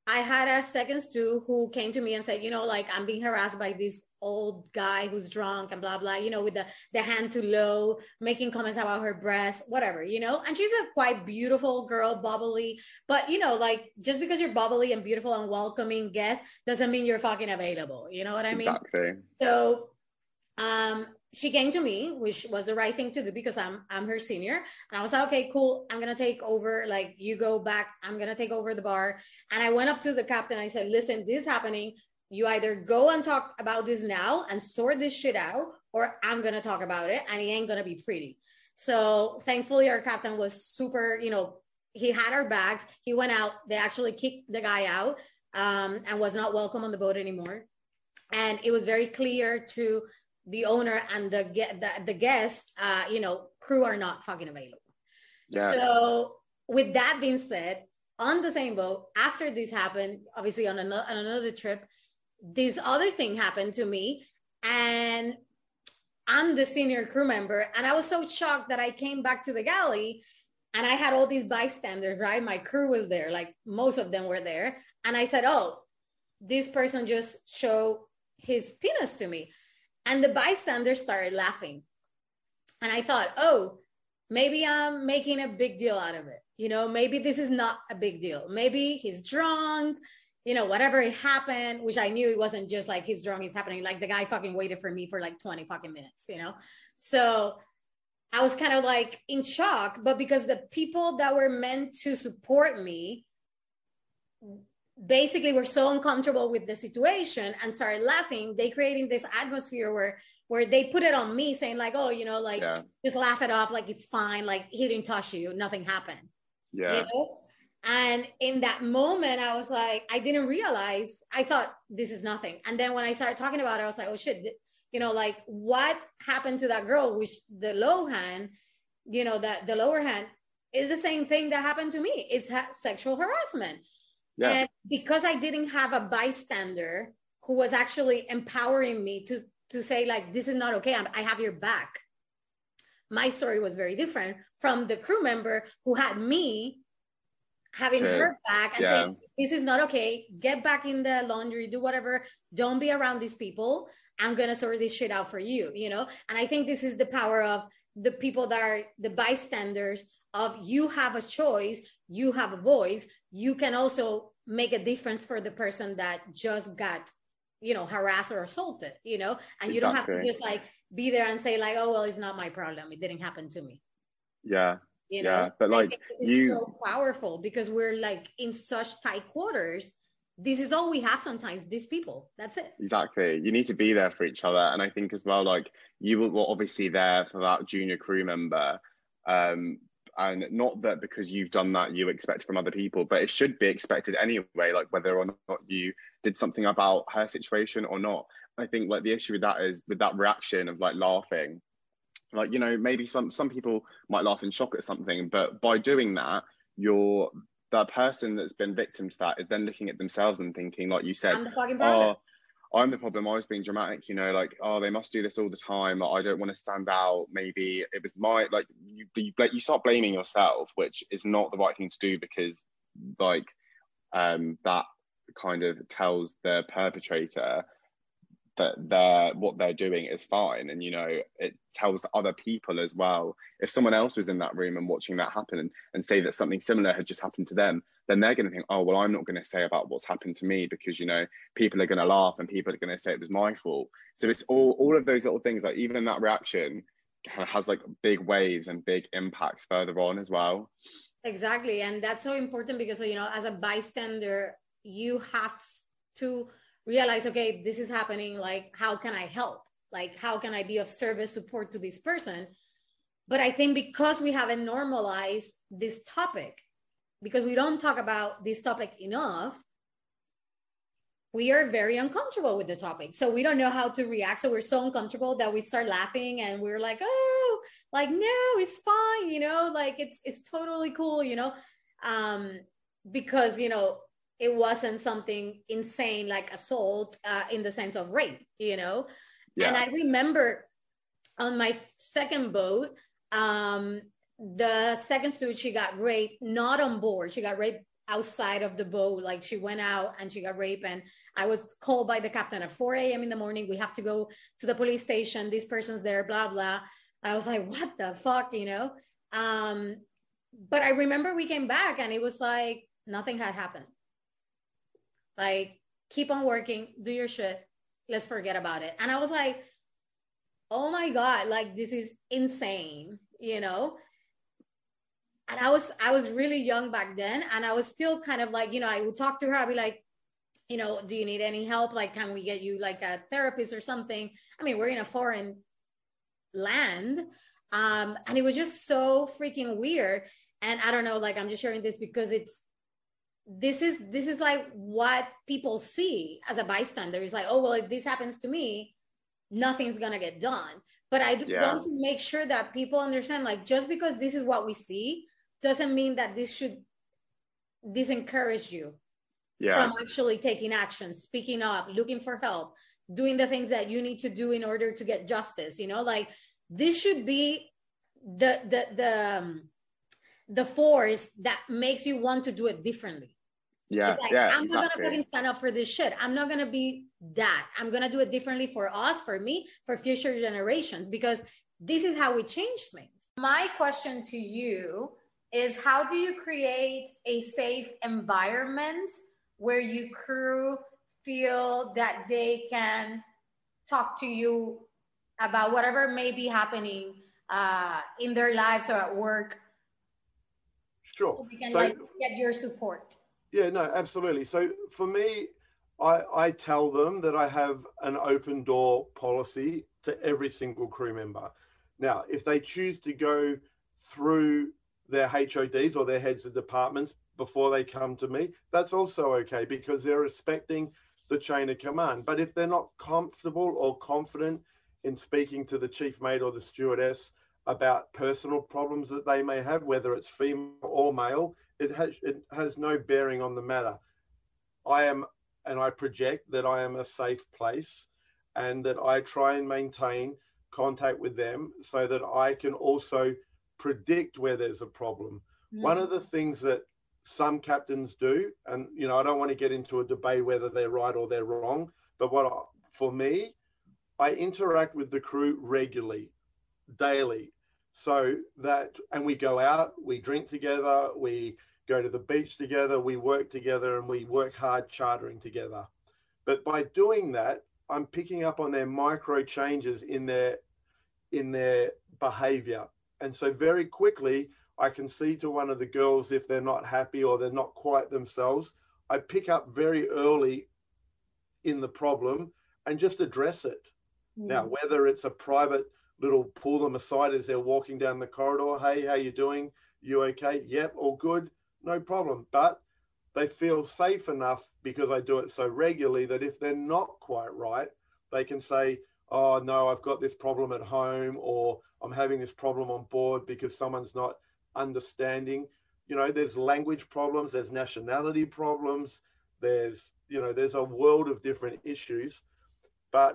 I had a second stew who came to me and said, you know, like, I'm being harassed by this old guy who's drunk and blah, blah, you know, with the, the hand too low, making comments about her breasts, whatever, you know, and she's a quite beautiful girl, bubbly, but, you know, like, just because you're bubbly and beautiful and welcoming guest doesn't mean you're fucking available. You know what I mean? Exactly. So, um, she came to me, which was the right thing to do because I'm I'm her senior. And I was like, okay, cool. I'm going to take over. Like, you go back. I'm going to take over the bar. And I went up to the captain. I said, listen, this is happening. You either go and talk about this now and sort this shit out, or I'm going to talk about it. And it ain't going to be pretty. So thankfully, our captain was super, you know, he had our bags. He went out. They actually kicked the guy out um, and was not welcome on the boat anymore. And it was very clear to the owner and the the, the guests, uh, you know, crew are not fucking available. Yeah. So with that being said, on the same boat, after this happened, obviously on another, on another trip, this other thing happened to me, and I'm the senior crew member, and I was so shocked that I came back to the galley and I had all these bystanders, right? My crew was there, like most of them were there. And I said, oh, this person just showed his penis to me. And the bystanders started laughing. And I thought, oh, maybe I'm making a big deal out of it. You know, maybe this is not a big deal. Maybe he's drunk, you know, whatever happened, which I knew it wasn't just like he's drunk, it's happening. Like the guy fucking waited for me for like twenty fucking minutes, you know? So I was kind of like in shock, but because the people that were meant to support me basically were so uncomfortable with the situation and started laughing, they creating this atmosphere where where they put it on me, saying like, oh, you know, like yeah. just laugh it off, like it's fine, like he didn't touch you, nothing happened. Yeah. You know? And in that moment, I was like, I didn't realize, I thought this is nothing. And then when I started talking about it, I was like, oh shit, you know, like what happened to that girl, which the low hand, you know, that the lower hand is the same thing that happened to me. It's ha- sexual harassment. Yeah. And because I didn't have a bystander who was actually empowering me to, to say like, this is not okay, I'm, I have your back. My story was very different from the crew member who had me having sure. her back and yeah. saying, this is not okay. Get back in the laundry, do whatever. Don't be around these people. I'm going to sort this shit out for you, you know? And I think this is the power of the people that are the bystanders of you have a choice, you have a voice, you can also make a difference for the person that just got, you know, harassed or assaulted, you know, and exactly. you don't have to just like be there and say like, oh, well, it's not my problem, it didn't happen to me. Yeah. You know, yeah. But like you so powerful because we're like in such tight quarters. This is all we have sometimes, these people. That's it. Exactly. You need to be there for each other. And I think as well, like you were obviously there for that junior crew member. Um, and not that because you've done that, you expect from other people, but it should be expected anyway, like whether or not you did something about her situation or not. I think like the issue with that is with that reaction of like laughing, like, you know, maybe some, some people might laugh in shock at something, but by doing that, you're, the person that's been victim to that is then looking at themselves and thinking, like you said, I'm the fucking problem. Oh, I'm the problem. I was being dramatic, you know, like, oh, they must do this all the time. I don't want to stand out. Maybe it was my, like, you, you, you start blaming yourself, which is not the right thing to do because, like, um, that kind of tells the perpetrator that they're, what they're doing is fine. And, you know, it tells other people as well. If someone else was in that room and watching that happen and, and say that something similar had just happened to them, then they're going to think, oh, well, I'm not going to say about what's happened to me because, you know, people are going to laugh and people are going to say it was my fault. So it's all, all of those little things, like even that reaction kind of has like big waves and big impacts further on as well. Exactly. And that's so important because, you know, as a bystander, you have to realize, okay, this is happening. Like, how can I help? Like, how can I be of service, support to this person? But I think because we haven't normalized this topic, because we don't talk about this topic enough, we are very uncomfortable with the topic. So we don't know how to react. So we're so uncomfortable that we start laughing and we're like, oh, like, no, it's fine. You know, like it's, it's totally cool, you know, um, because, you know, it wasn't something insane like assault uh, in the sense of rape, you know? Yeah. And I remember on my second boat, um, the second student, she got raped, not on board. She got raped outside of the boat. Like she went out and she got raped, and I was called by the captain at four a.m. in the morning. We have to go to the police station. This person's there, blah, blah. I was like, what the fuck, you know? Um, but I remember we came back and it was like nothing had happened. Like, keep on working, do your shit, let's forget about it. And I was like, oh my God, like this is insane, you know? And I was, I was really young back then. And I was still kind of like, you know, I would talk to her. I'd be like, you know, do you need any help? Like, can we get you like a therapist or something? I mean, we're in a foreign land. Um, and it was just so freaking weird. And I don't know, like, I'm just sharing this because it's, this is, this is like what people see as a bystander. It's like, oh, well, if this happens to me, nothing's going to get done. But I yeah. want to make sure that people understand, like, just because this is what we see doesn't mean that this should disencourage you yeah. from actually taking action, speaking up, looking for help, doing the things that you need to do in order to get justice. You know, like this should be the, the, the, um, the force that makes you want to do it differently. Yeah, it's like, yeah, I'm exactly. not gonna fucking stand up for this shit. I'm not gonna be that. I'm gonna do it differently for us, for me, for future generations, because this is how we change things. My question to you is, how do you create a safe environment where your crew feel that they can talk to you about whatever may be happening uh, in their lives or at work? Sure. So we can so, like get your support. Yeah, no, absolutely. So for me, I, I tell them that I have an open door policy to every single crew member. Now, if they choose to go through their H O Ds or their heads of departments before they come to me, that's also okay because they're respecting the chain of command. But if they're not comfortable or confident in speaking to the chief mate or the stewardess about personal problems that they may have, whether it's female or male, it has it has no bearing on the matter. I am, and I project that I am a safe place and that I try and maintain contact with them so that I can also predict where there's a problem. Mm. One of the things that some captains do, and, you know, I don't want to get into a debate whether they're right or they're wrong, but what I, for me, I interact with the crew regularly, daily, so that, and we go out, we drink together, we go to the beach together, we work together, and we work hard chartering together. But by doing that, I'm picking up on their micro changes in their in their behavior. And so very quickly, I can see to one of the girls if they're not happy or they're not quite themselves. I pick up very early in the problem and just address it. Mm. Now, whether it's a private little pull them aside as they're walking down the corridor, hey, how you doing? You okay? Yep, all good. No problem. But they feel safe enough because I do it so regularly that if they're not quite right, they can say, oh, no, I've got this problem at home, or I'm having this problem on board because someone's not understanding. You know, there's language problems, there's nationality problems, there's, you know, there's a world of different issues. But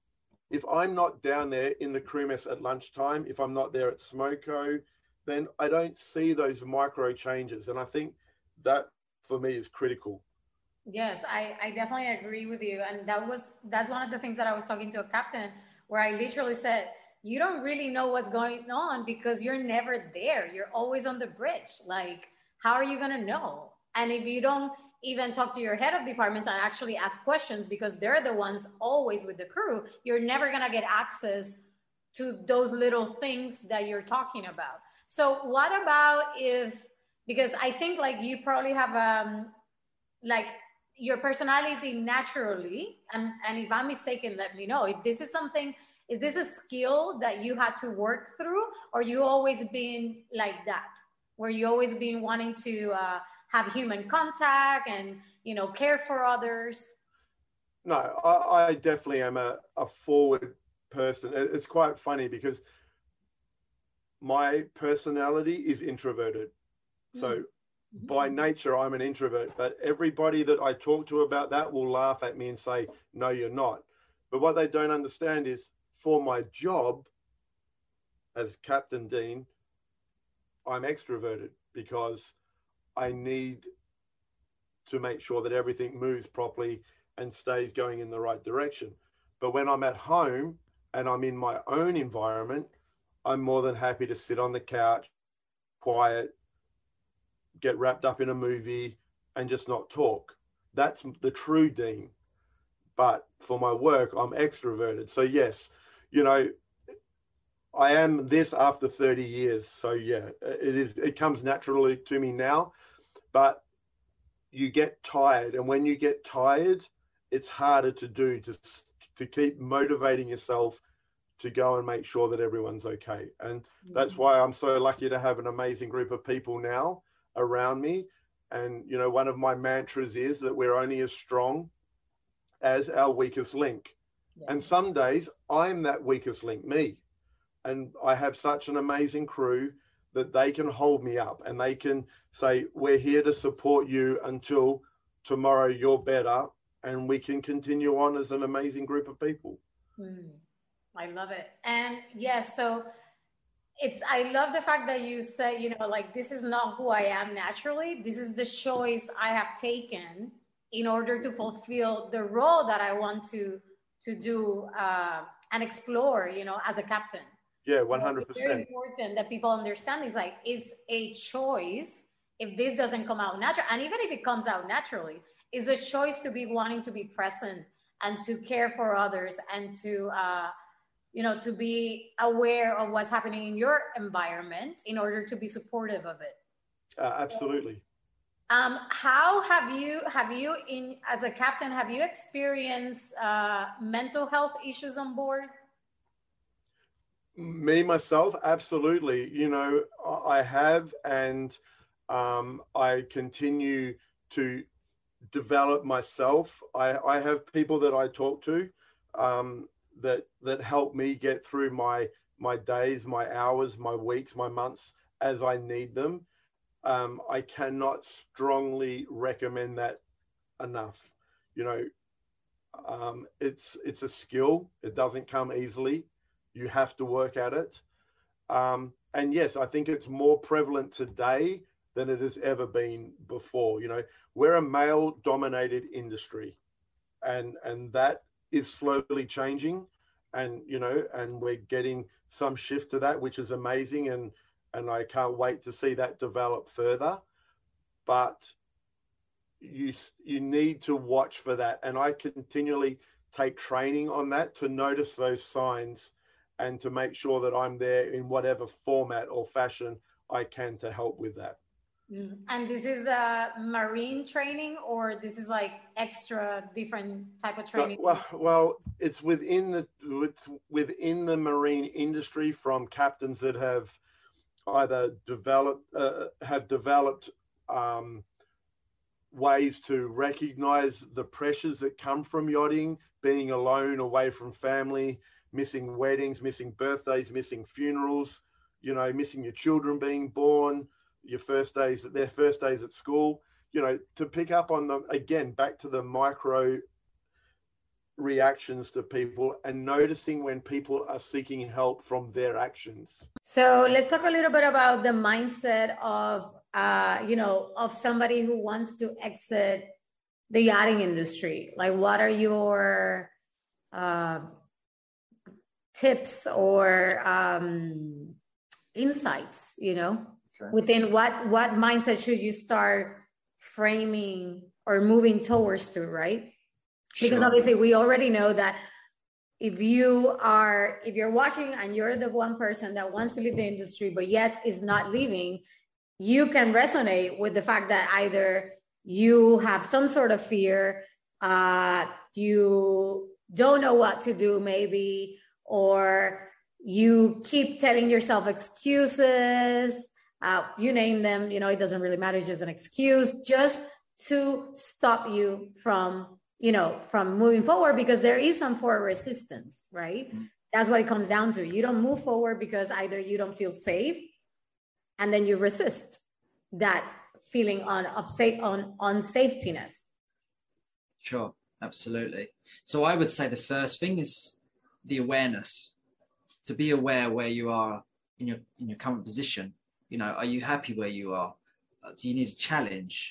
if I'm not down there in the crew mess at lunchtime, if I'm not there at Smoko, then I don't see those micro changes. And I think that for me is critical. Yes, I, I definitely agree with you. And that was, that's one of the things that I was talking to a captain where I literally said, you don't really know what's going on because you're never there. You're always on the bridge. Like, how are you going to know? And if you don't even talk to your head of departments and actually ask questions because they're the ones always with the crew, you're never going to get access to those little things that you're talking about. So what about if, because I think like you probably have um like your personality naturally, and, and if I'm mistaken, let me know. If this is something, is this a skill that you had to work through, or you always been like that, where you always been wanting to uh, have human contact and, you know, care for others? No, I, I definitely am a, a forward person. It's quite funny because my personality is introverted. So mm-hmm. by nature, I'm an introvert, but everybody that I talk to about that will laugh at me and say, no, you're not. But what they don't understand is for my job as Captain Dean, I'm extroverted because I need to make sure that everything moves properly and stays going in the right direction. But when I'm at home and I'm in my own environment, I'm more than happy to sit on the couch, quiet, get wrapped up in a movie and just not talk. That's the true Dean. But for my work, I'm extroverted. So yes, you know, I am this after thirty years. So yeah, it is, it comes naturally to me now, but you get tired. And when you get tired, it's harder to do, to, to keep motivating yourself to go and make sure that everyone's okay. And that's why I'm so lucky to have an amazing group of people now around me. And, you know, one of my mantras is that we're only as strong as our weakest link. Yeah. And some days I'm that weakest link, me. And I have such an amazing crew that they can hold me up and they can say, we're here to support you until tomorrow you're better. And we can continue on as an amazing group of people. Mm. I love it. And yes, so it's, I love the fact that you say, you know, like, this is not who I am naturally. This is the choice I have taken in order to fulfill the role that I want to, to do uh, and explore, you know, as a captain. Yeah, one hundred percent. So it's very important that people understand it's like, it's a choice. If this doesn't come out natural, and even if it comes out naturally, it's a choice to be wanting to be present and to care for others and to, uh, you know, to be aware of what's happening in your environment in order to be supportive of it. Uh, absolutely. So, um, how have you, have you in, as a captain, have you experienced uh, mental health issues on board? Me, myself, absolutely. You know, I have, and um, I continue to develop myself. I, I have people that I talk to um, that that help me get through my my days, my hours, my weeks, my months as I need them. Um, I cannot strongly recommend that enough. You know, um, it's it's a skill. It doesn't come easily. You have to work at it. Um, and yes, I think it's more prevalent today than it has ever been before. You know, we're a male-dominated industry, and and that is slowly changing. And, you know, and we're getting some shift to that, which is amazing. And, and I can't wait to see that develop further. But you, you need to watch for that. And I continually take training on that to notice those signs and to make sure that I'm there in whatever format or fashion I can to help with that. And this is a marine training, or this is like extra different type of training? Well, well, it's within the it's within the marine industry, from captains that have either developed uh, have developed um, ways to recognize the pressures that come from yachting, being alone, away from family, missing weddings, missing birthdays, missing funerals, you know, missing your children being born, your first days, their first days at school, you know, to pick up on the, again, back to the micro reactions to people and noticing when people are seeking help from their actions. So let's talk a little bit about the mindset of, uh, you know, of somebody who wants to exit the yachting industry. Like, what are your uh, tips or um, insights, you know? Within what, what mindset should you start framing or moving towards to, right? Because sure. Obviously we already know that if you are, if you're watching and you're the one person that wants to leave the industry, but yet is not leaving, you can resonate with the fact that either you have some sort of fear, uh, you don't know what to do maybe, or you keep telling yourself excuses. Uh, you name them, you know, it doesn't really matter. It's just an excuse just to stop you from, you know, from moving forward, because there is some forward resistance, right? Mm-hmm. That's what it comes down to. You don't move forward because either you don't feel safe, and then you resist that feeling on of safe on unsafetiness. Sure, absolutely. So I would say the first thing is the awareness. To be aware where you are in your in your current position. You know, are you happy where you are? Uh, do you need a challenge?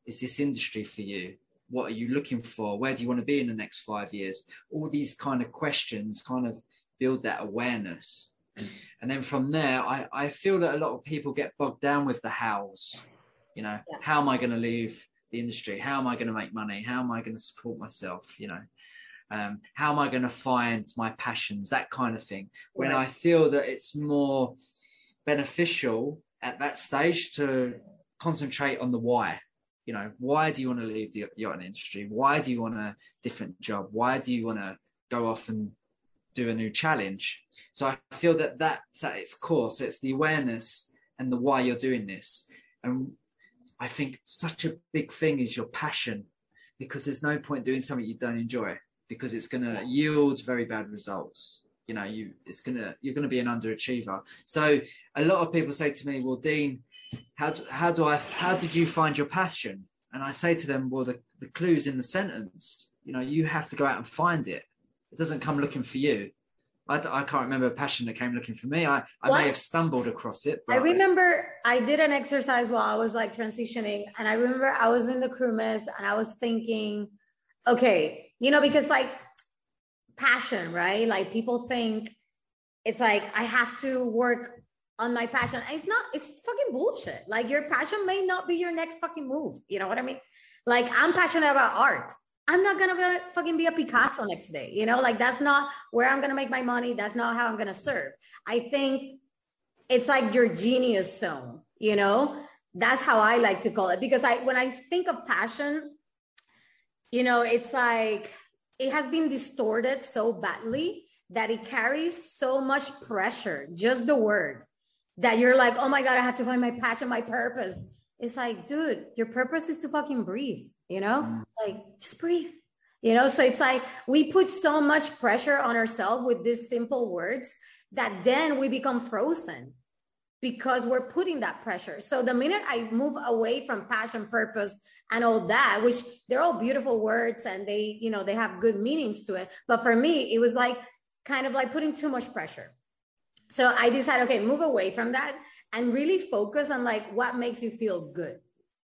is this industry for you? What are you looking for? Where do you want to be in the next five years? All these kind of questions kind of build that awareness. And then from there, I, I feel that a lot of people get bogged down with the hows. You know, yeah. How am I going to leave the industry? How am I going to make money? How am I going to support myself? You know, um, how am I going to find my passions? That kind of thing. When right. I feel that it's more beneficial at that stage to concentrate on the why. You know, why do you want to leave the yachting industry? Why do you want a different job? Why do you want to go off and do a new challenge? So I feel that that's at its core. So it's the awareness and the why you're doing this. And I think such a big thing is your passion, because there's no point doing something you don't enjoy, because it's going to yield very bad results. You know, you it's going to you're going to be an underachiever. So a lot of people say to me, well, Dean, how do, how do I how did you find your passion? And I say to them, well, the, the clue's in the sentence. You know, you have to go out and find it. It doesn't come looking for you. I, I can't remember a passion that came looking for me. I, I may have stumbled across it. I remember I did an exercise while I was like transitioning. And I remember I was in the crew mess and I was thinking, okay, you know, because like passion, right? Like people think it's like, I have to work on my passion. And it's not, it's fucking bullshit. Like your passion may not be your next fucking move. You know what I mean? Like I'm passionate about art. I'm not going to fucking be a Picasso next day. You know, like that's not where I'm going to make my money. That's not how I'm going to serve. I think it's like your genius zone, you know, that's how I like to call it. Because I, when I think of passion, you know, it's like, it has been distorted so badly that it carries so much pressure, just the word, that you're like, oh my God, I have to find my passion, my purpose. It's like, dude, your purpose is to fucking breathe. You know, mm. like just breathe, you know? So it's like, we put so much pressure on ourselves with these simple words that then we become frozen because we're putting that pressure. So the minute I move away from passion, purpose, and all that, which they're all beautiful words and they, you know, they have good meanings to it. But for me, it was like kind of like putting too much pressure. So I decided, okay, move away from that and really focus on like what makes you feel good.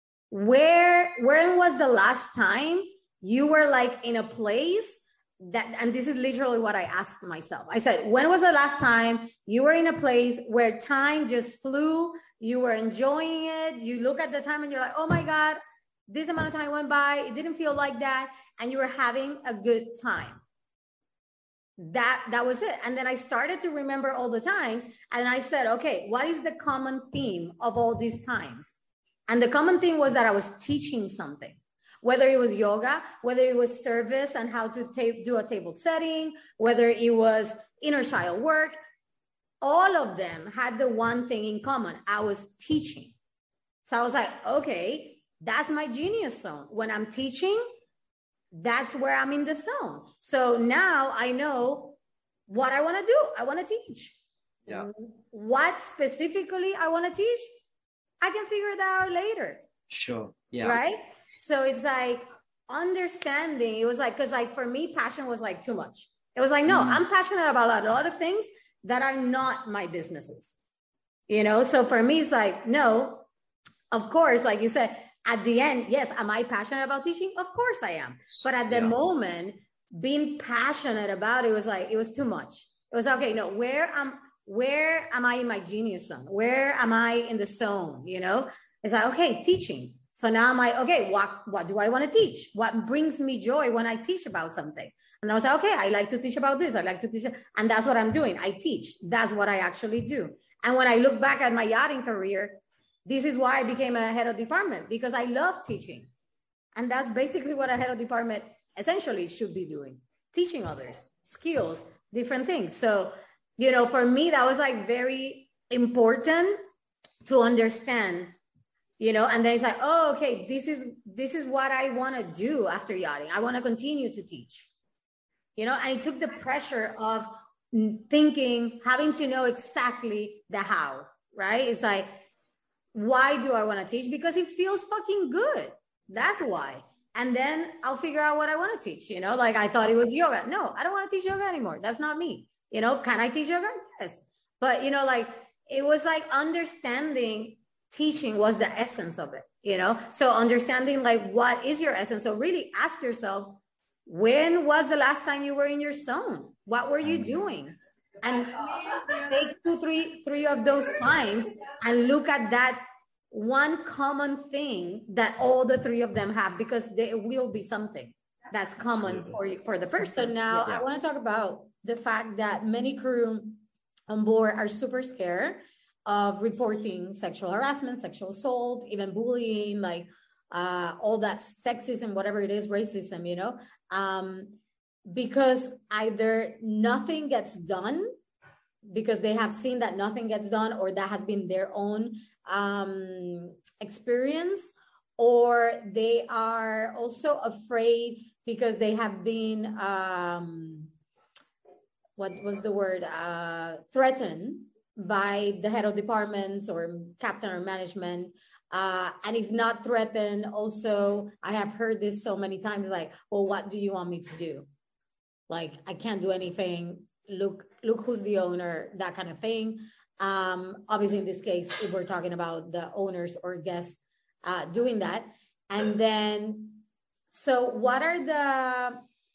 Where, when was the last time you were like in a place that, and this is literally what I asked myself. I said, when was the last time you were in a place where time just flew, you were enjoying it, you look at the time and you're like, oh my God, this amount of time went by, it didn't feel like that, and you were having a good time. That, that was it. And then I started to remember all the times, and I said, okay, what is the common theme of all these times? And the common thing was that I was teaching something, whether it was yoga, whether it was service and how to ta- do a table setting, whether it was inner child work, all of them had the one thing in common. I was teaching. So I was like, okay, that's my genius zone. When I'm teaching, that's where I'm in the zone. So now I know what I want to do. I want to teach. Yeah. What specifically I want to teach, I can figure that out later. Sure. Yeah. Right. So it's like understanding. It was like, because like for me, passion was like too much. It was like, no, mm. I'm passionate about a lot of things that are not my businesses. You know, so for me, it's like, no, of course, like you said, at the end, yes, am I passionate about teaching? Of course I am. But at the yeah. moment, being passionate about it was like, it was too much. It was okay, no, where am where am I in my genius zone? Where am I in the zone? You know, it's like, okay, teaching. So now I'm like, okay, what, what do I want to teach? What brings me joy when I teach about something? And I was like, okay, I like to teach about this. I like to teach. And that's what I'm doing. I teach. That's what I actually do. And when I look back at my yachting career, this is why I became a head of department, because I love teaching. And that's basically what a head of department essentially should be doing, teaching others skills, different things. So, you know, for me, that was like very important to understand, you know, and then it's like, oh, okay, this is, this is what I want to do after yachting. I want to continue to teach, you know, and it took the pressure of thinking, having to know exactly the how, right? It's like, why do I want to teach? Because it feels fucking good. That's why. And then I'll figure out what I want to teach, you know, like I thought it was yoga. No, I don't want to teach yoga anymore. That's not me. You know, can I teach yoga? Yes. But, you know, like it was like understanding teaching was the essence of it, you know? So understanding like, what is your essence? So really ask yourself, when was the last time you were in your zone? What were you doing? And take two, three, three of those times and look at that one common thing that all the three of them have, because there will be something that's common for you, for the person. Now, yeah. I want to talk about the fact that many crew on board are super scared of reporting sexual harassment, sexual assault, even bullying, like uh, all that sexism, whatever it is, racism, you know, um, because either nothing gets done because they have seen that nothing gets done, or that has been their own um, experience, or they are also afraid because they have been, um, what was the word, uh, threatened by the head of departments or captain or management. Uh, and if not threatened, also, I have heard this so many times, like, well, what do you want me to do? Like, I can't do anything. Look, look who's the owner, that kind of thing. Um, obviously, in this case, if we're talking about the owners or guests uh, doing that. And then, so what are the,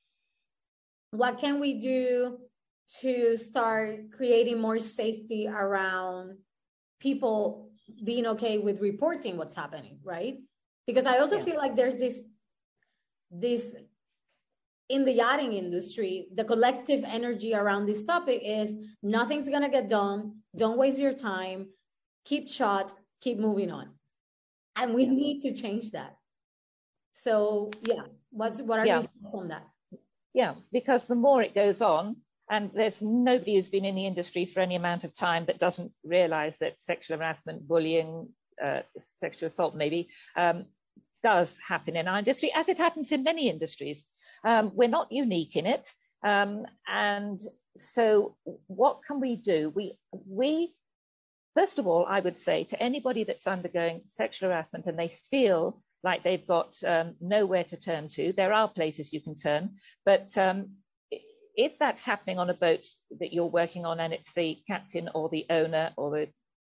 what can we do to start creating more safety around people being okay with reporting what's happening, right? Because I also yeah. feel like there's this, this, in the yachting industry, the collective energy around this topic is nothing's gonna get done, don't waste your time, keep shot, keep moving on. And we yeah. need to change that. So yeah, what's, what are yeah. your thoughts on that? Yeah, because the more it goes on, and there's nobody who's been in the industry for any amount of time that doesn't realize that sexual harassment, bullying, uh, sexual assault maybe, um, does happen in our industry, as it happens in many industries. Um, we're not unique in it. Um, and so what can we do? We, we, first of all, I would say to anybody that's undergoing sexual harassment and they feel like they've got um, nowhere to turn to, there are places you can turn, but um, if that's happening on a boat that you're working on and it's the captain or the owner or the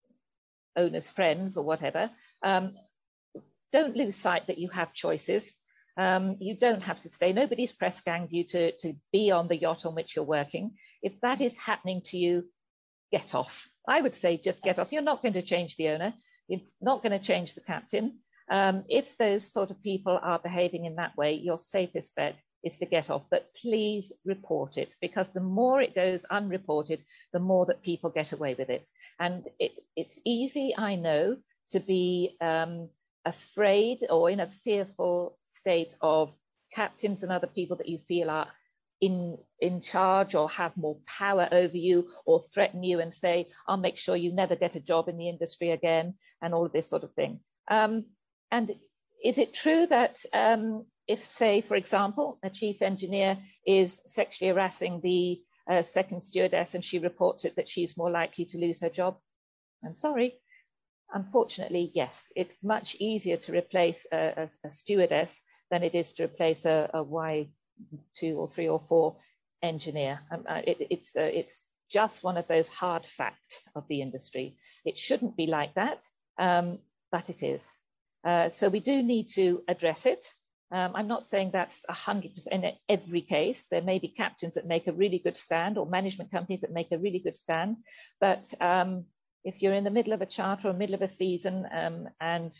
owner's friends or whatever, um, don't lose sight that you have choices. Um, you don't have to stay. Nobody's press ganged you to, to be on the yacht on which you're working. If that is happening to you, get off. I would say just get off. You're not going to change the owner. You're not going to change the captain. Um, if those sort of people are behaving in that way, your safest bet is to get off. But please report it, because the more it goes unreported, the more that people get away with it. And it, it's easy, I know, to be um, afraid or in a fearful state of captains and other people that you feel are in in charge or have more power over you or threaten you and say, I'll make sure you never get a job in the industry again, and all of this sort of thing. Um, and is it true that um, if, say, for example, a chief engineer is sexually harassing the uh, second stewardess and she reports it, that she's more likely to lose her job? I'm sorry. Unfortunately, yes. It's much easier to replace a, a, a stewardess than it is to replace a, a Y two or three or four engineer. Um, uh, it, it's, uh, it's just one of those hard facts of the industry. It shouldn't be like that, um, but it is. Uh, so we do need to address it. Um, I'm not saying that's one hundred percent in every case. There may be captains that make a really good stand or management companies that make a really good stand. But um, if you're in the middle of a charter or middle of a season um, and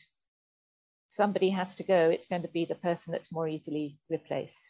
somebody has to go, it's going to be the person that's more easily replaced.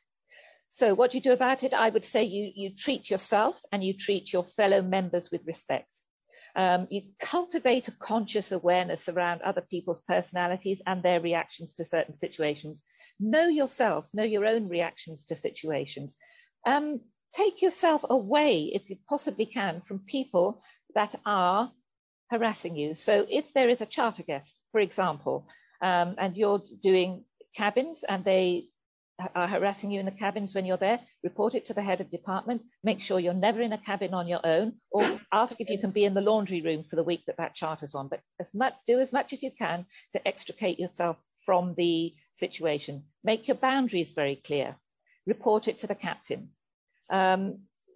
So what do you do about it? I would say you, you treat yourself and you treat your fellow members with respect. Um, you cultivate a conscious awareness around other people's personalities and their reactions to certain situations. Know yourself, know your own reactions to situations. Um, take yourself away, if you possibly can, from people that are harassing you. So if there is a charter guest, for example, um, and you're doing cabins and they are harassing you in the cabins when you're there, report it to the head of department. Make sure you're never in a cabin on your own, or ask if you can be in the laundry room for the week that that charter's on. But as much, do as much as you can to extricate yourself from the situation. Make your boundaries very clear. Report it to the captain. Um,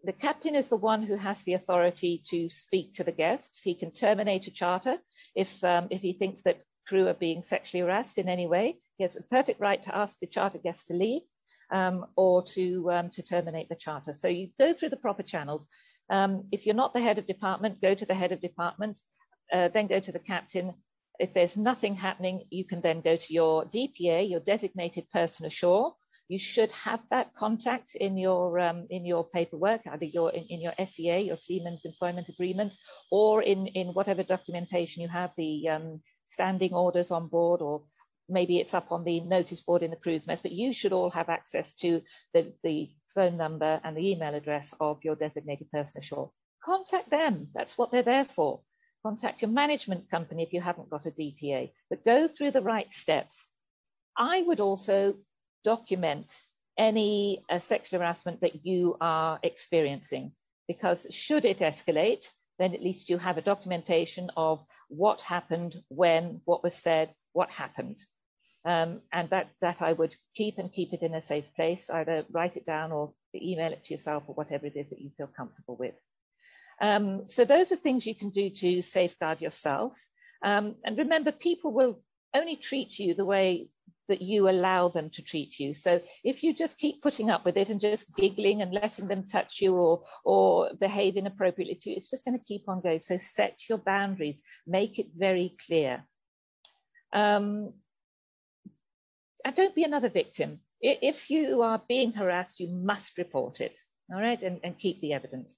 the captain is the one who has the authority to speak to the guests. He can terminate a charter if, um, if he thinks that crew are being sexually harassed in any way. He has a perfect right to ask the charter guest to leave um, or to, um, to terminate the charter. So you go through the proper channels. Um, if you're not the head of department, go to the head of department, uh, then go to the captain. If there's nothing happening, you can then go to your D P A, your designated person ashore. You should have that contact in your um, in your paperwork, either your in, in your S E A, your Seamen's Employment Agreement, or in, in whatever documentation you have, the um, standing orders on board, or maybe it's up on the notice board in the cruise mess, but you should all have access to the, the phone number and the email address of your designated person ashore. Contact them. That's what they're there for. Contact your management company if you haven't got a D P A, but go through the right steps. I would also document any uh, sexual harassment that you are experiencing, because should it escalate, then at least you have a documentation of what happened, when, what was said, what happened. Um, and that, that I would keep and keep it in a safe place, either write it down or email it to yourself or whatever it is that you feel comfortable with. Um, so those are things you can do to safeguard yourself. Um, and remember, people will only treat you the way that you allow them to treat you. So if you just keep putting up with it and just giggling and letting them touch you or, or behave inappropriately to you, it's just going to keep on going. So set your boundaries, make it very clear. Um, and don't be another victim. If you are being harassed, you must report it, all right, and, and keep the evidence.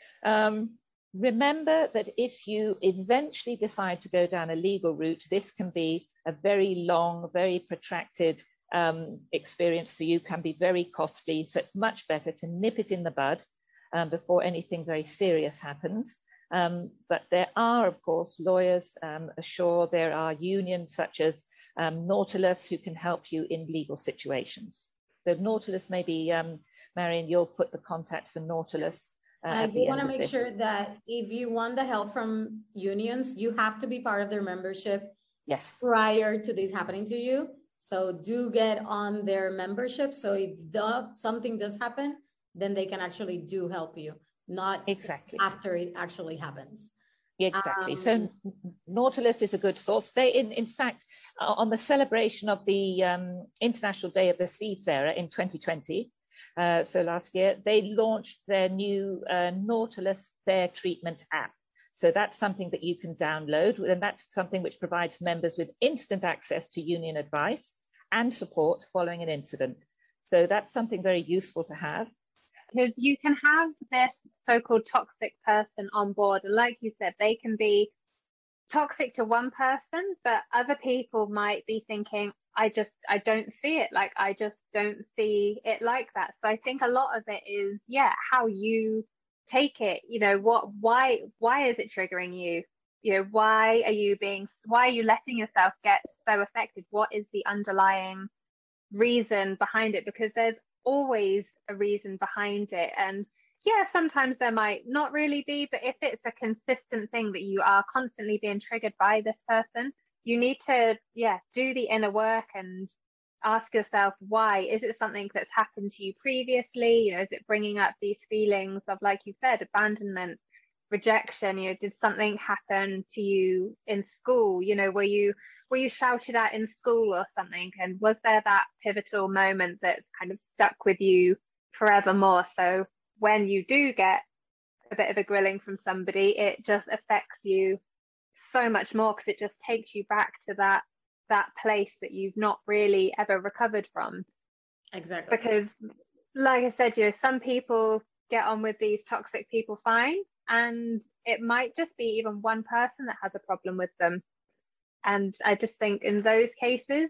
Um, remember that if you eventually decide to go down a legal route, this can be a very long, very protracted um, experience for you, can be very costly. So it's much better to nip it in the bud um, before anything very serious happens. Um, but there are, of course, lawyers um, ashore. There are unions such as um, Nautilus who can help you in legal situations. So Nautilus, maybe, um, Marion, you'll put the contact for Nautilus. Uh, I do want to make sure that if you want the help from unions, you have to be part of their membership. Yes. Prior to this happening to you. So do get on their membership. So if the, something does happen, then they can actually do help you, not exactly after it actually happens. Exactly. Um, so Nautilus is a good source. They, in, in fact, on the celebration of the um, International Day of the Seafarer in twenty twenty, uh, so last year, they launched their new uh, Nautilus Fair Treatment app. So that's something that you can download, and that's something which provides members with instant access to union advice and support following an incident. So that's something very useful to have. Because you can have this so-called toxic person on board, and like you said, they can be toxic to one person, but other people might be thinking, I just, I don't see it, like, I just don't see it like that. So I think a lot of it is, yeah, how you take it, you know, what, why, why is it triggering you? You know, why are you being, why are you letting yourself get so affected? What is the underlying reason behind it? Because there's always a reason behind it. And yeah, sometimes there might not really be, but if it's a consistent thing that you are constantly being triggered by this person, you need to, yeah, do the inner work and ask yourself, why? Is it something that's happened to you previously? You know, is it bringing up these feelings of, like you said, abandonment, rejection? You know, did something happen to you in school? You know, were you were you shouted at in school or something? And was there that pivotal moment that's kind of stuck with you forevermore? So when you do get a bit of a grilling from somebody, it just affects you so much more, because it just takes you back to that that place that you've not really ever recovered from. Exactly. Because like I said, you know, some people get on with these toxic people fine, and it might just be even one person that has a problem with them. And I just think in those cases,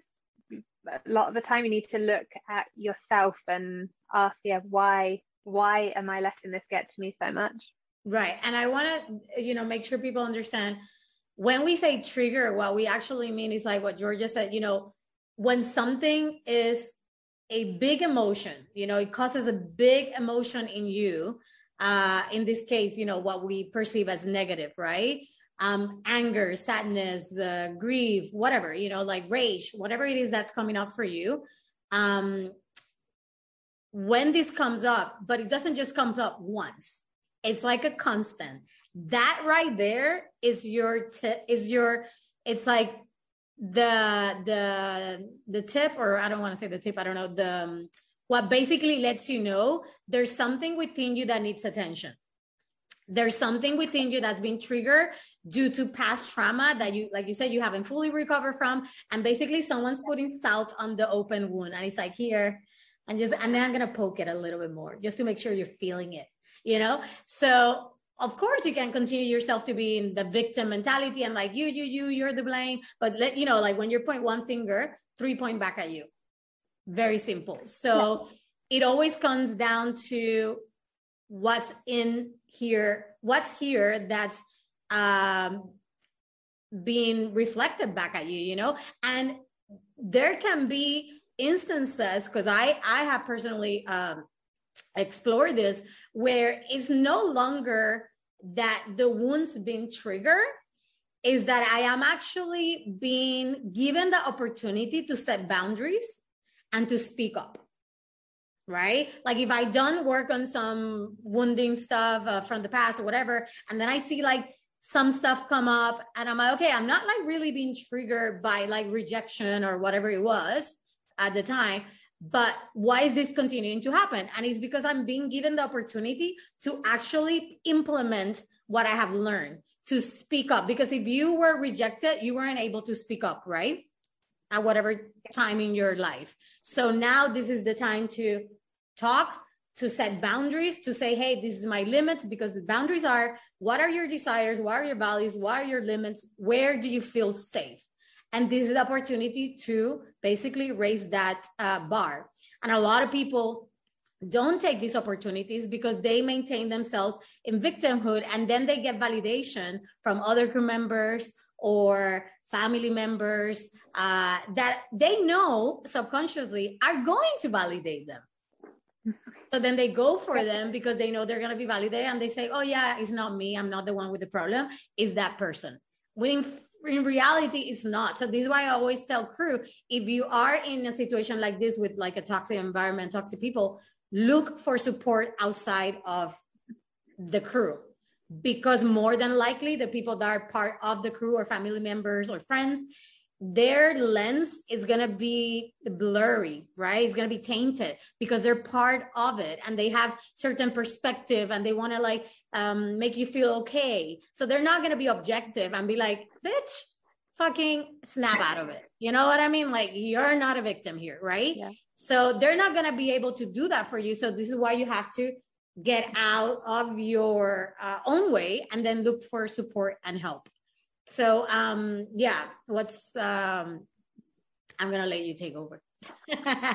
a lot of the time you need to look at yourself and ask, yeah, why why am I letting this get to me so much? Right. And I want to, you know, make sure people understand, when we say trigger, what we actually mean is like what Georgia said, you know, when something is a big emotion, you know, it causes a big emotion in you. Uh, in this case, you know, what we perceive as negative, right? Um, anger, sadness, uh, grief, whatever, you know, like rage, whatever it is that's coming up for you. Um, when this comes up, but it doesn't just come up once. It's like a constant. That right there is your tip, is your, it's like the, the, the tip, or I don't want to say the tip, I don't know, the, um, what basically lets you know there's something within you that needs attention. There's something within you that's been triggered due to past trauma that you, like you said, you haven't fully recovered from. And basically someone's putting salt on the open wound. And it's like, here, and just, and then I'm going to poke it a little bit more just to make sure you're feeling it, you know? So of course you can continue yourself to be in the victim mentality and like, you, you, you, you're the blame. But let, you know, like when you're point one finger, three point back at you. Very simple. So yeah. It always comes down to what's in here, what's here that's um, being reflected back at you, you know, and there can be instances, because I, I have personally um, explored this, where it's no longer that the wounds being triggered, is that I am actually being given the opportunity to set boundaries and to speak up. Right? Like if I done work on some wounding stuff uh, from the past or whatever, and then I see like some stuff come up and I'm like, okay, I'm not like really being triggered by like rejection or whatever it was at the time, but why is this continuing to happen? And it's because I'm being given the opportunity to actually implement what I have learned, to speak up. Because if you were rejected, you weren't able to speak up, right? At whatever time in your life. So now this is the time to talk, to set boundaries, to say, hey, this is my limits, because the boundaries are, what are your desires? What are your values? What are your limits? Where do you feel safe? And this is the opportunity to basically raise that uh, bar. And a lot of people don't take these opportunities because they maintain themselves in victimhood, and then they get validation from other crew members or family members uh, that they know subconsciously are going to validate them. So then they go for them because they know they're going to be validated, and they say, oh yeah, it's not me. I'm not the one with the problem. It's that person. When in, in reality, it's not. So this is why I always tell crew, if you are in a situation like this with like a toxic environment, toxic people, look for support outside of the crew. Because more than likely, the people that are part of the crew or family members or friends, their lens is going to be blurry, right? It's going to be tainted because they're part of it and they have certain perspective and they want to like um, make you feel okay. So they're not going to be objective and be like, bitch, fucking snap out of it. You know what I mean? Like, you're not a victim here, right? Yeah. So they're not going to be able to do that for you. So this is why you have to get out of your uh, own way and then look for support and help. So, um, yeah, what's, um, I'm going to let you take over. No,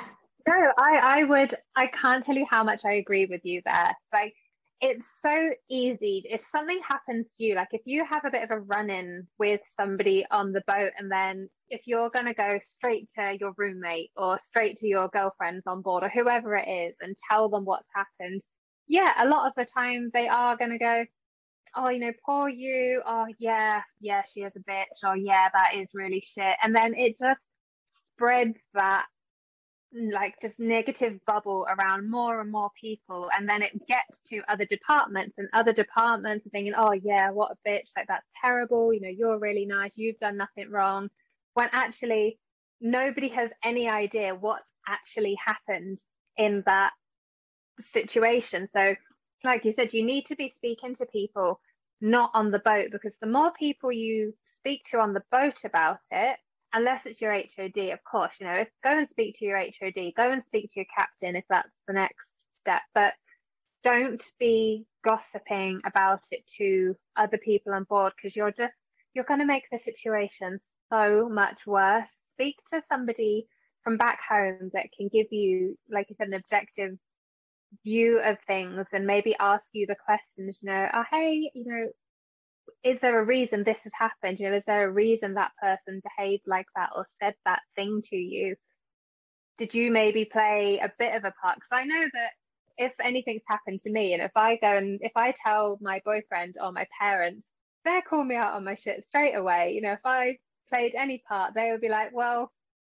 I, I would, I can't tell you how much I agree with you there. Like, it's so easy. If something happens to you, like if you have a bit of a run-in with somebody on the boat, and then if you're going to go straight to your roommate or straight to your girlfriends on board or whoever it is and tell them what's happened, yeah, a lot of the time they are going to go, oh, you know, poor you. Oh, yeah, yeah, she is a bitch. Oh, yeah, that is really shit. And then it just spreads that, like, just negative bubble around more and more people. And then it gets to other departments, and other departments are thinking, oh, yeah, what a bitch. Like, that's terrible. You know, you're really nice. You've done nothing wrong. When actually nobody has any idea what's actually happened in that situation. So like you said, you need to be speaking to people not on the boat, because the more people you speak to on the boat about it, unless it's your H O D, of course, you know, if, go and speak to your H O D, go and speak to your captain if that's the next step, but don't be gossiping about it to other people on board, because you're just, you're going to make the situation so much worse. Speak to somebody from back home that can give you, like you said, an objective view of things, and maybe ask you the questions, you know, oh, hey, you know, is there a reason this has happened? You know, is there a reason that person behaved like that or said that thing to you? Did you maybe play a bit of a part? Because I know that if anything's happened to me, and if I go and if I tell my boyfriend or my parents, they'll call me out on my shit straight away. You know, if I played any part, they would be like, well,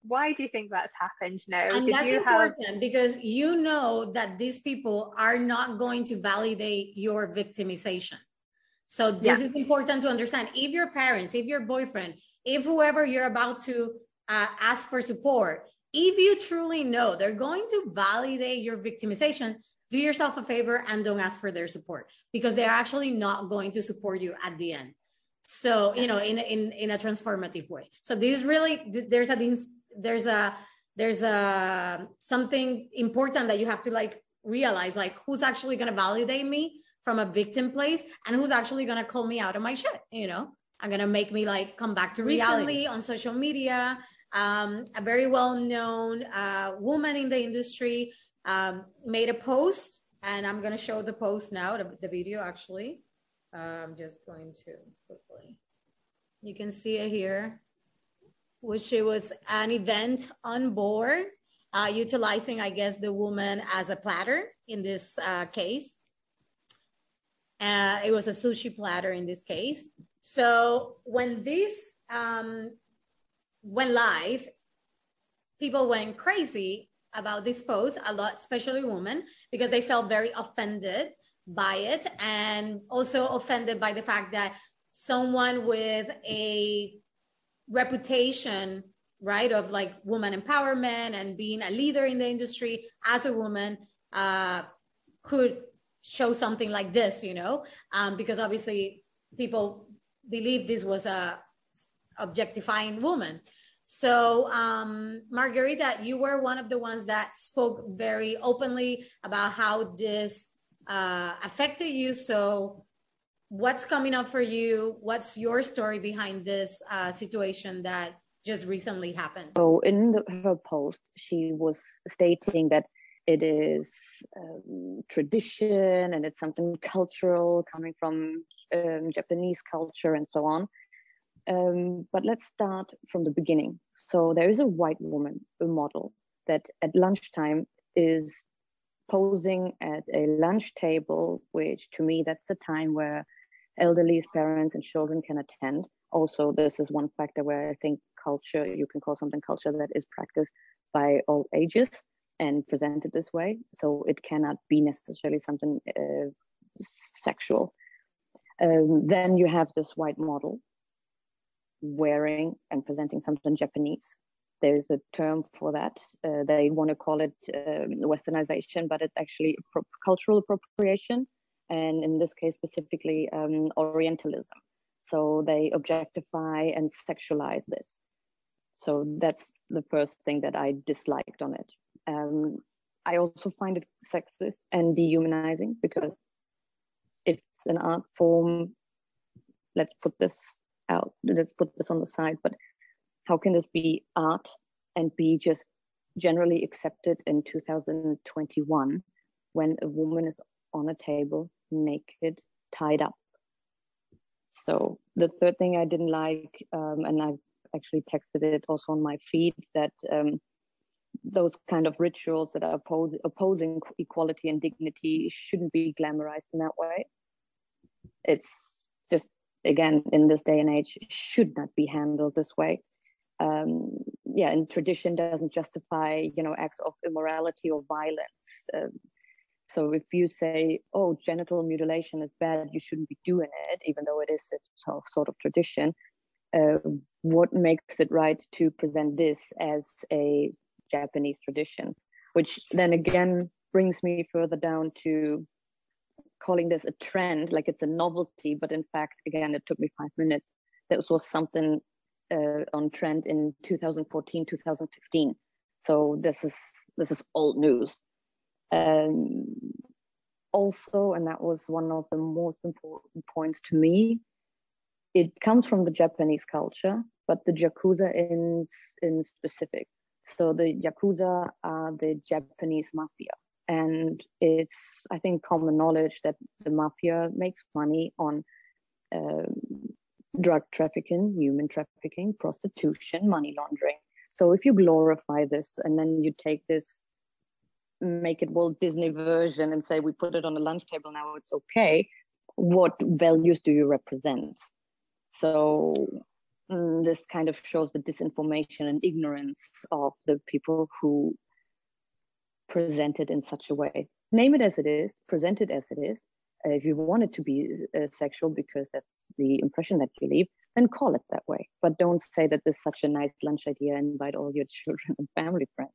why do you think that's happened? You know, and did that's you important have... because you know that these people are not going to validate your victimization. So this yeah. is important to understand. If your parents, if your boyfriend, if whoever you're about to uh, ask for support, if you truly know they're going to validate your victimization, do yourself a favor and don't ask for their support, because they're actually not going to support you at the end. So, you know, in in in a transformative way. So this is really, there's a there's a there's a something important that you have to like realize, like who's actually going to validate me from a victim place and who's actually going to call me out of my shit, you know, I'm going to make me like come back to reality. Recently on social media, um, a very well-known uh, woman in the industry um, made a post, and I'm going to show the post now, the, the video actually. Uh, I'm just going to quickly, you can see it here, which it was an event on board, uh, utilizing, I guess, the woman as a platter in this uh, case. Uh, it was a sushi platter in this case. So when this um, went live, people went crazy about this post, a lot, especially women, because they felt very offended by it, and also offended by the fact that someone with a reputation, right, of like woman empowerment and being a leader in the industry as a woman uh, could show something like this, you know, um, because obviously people believe this was a objectifying woman. So um, Margarita, you were one of the ones that spoke very openly about how this uh, affected you. So what's coming up for you? What's your story behind this uh, situation that just recently happened? So in the, her post, she was stating that it is um, tradition and it's something cultural coming from um, Japanese culture and so on. Um, but let's start from the beginning. So there is a white woman, a model, that at lunchtime is posing at a lunch table, which to me, that's the time where elderly parents and children can attend. Also, this is one factor where I think culture, you can call something culture that is practiced by all ages and presented this way. So it cannot be necessarily something uh, sexual. Um, then you have this white model wearing and presenting something Japanese. There's a term for that. Uh, they want to call it um, westernization, but it's actually pro- cultural appropriation. And in this case, specifically um, Orientalism. So they objectify and sexualize this. So that's the first thing that I disliked on it. Um, I also find it sexist and dehumanizing, because if it's an art form, let's put this out, let's put this on the side, but how can this be art and be just generally accepted in two thousand twenty-one when a woman is on a table, naked, tied up? So the third thing I didn't like, um, and I've actually texted it also on my feed, that um, those kind of rituals that are oppose, opposing equality and dignity shouldn't be glamorized in that way. It's just, again, in this day and age, should not be handled this way. Um, yeah, and tradition doesn't justify, you know, acts of immorality or violence. Um, so if you say, oh, genital mutilation is bad, you shouldn't be doing it, even though it is a sort of tradition, uh, what makes it right to present this as a Japanese tradition? Which then again brings me further down to calling this a trend, like it's a novelty, but in fact, again, it took me five minutes. This was something uh, on trend in two thousand fourteen, two thousand fifteen. So this is this is old news. Um, also, and that was one of the most important points to me, it comes from the Japanese culture, but the Yakuza in in specific. So the Yakuza are the Japanese mafia. And it's, I think, common knowledge that the mafia makes money on um, drug trafficking, human trafficking, prostitution, money laundering. So if you glorify this and then you take this, make it Walt Disney version and say, we put it on the lunch table, now it's okay, what values do you represent? So mm, this kind of shows the disinformation and ignorance of the people who present it in such a way. Name it as it is, present it as it is. Uh, if you want it to be uh, sexual because that's the impression that you leave, then call it that way. But don't say that this is such a nice lunch idea, invite all your children and family friends.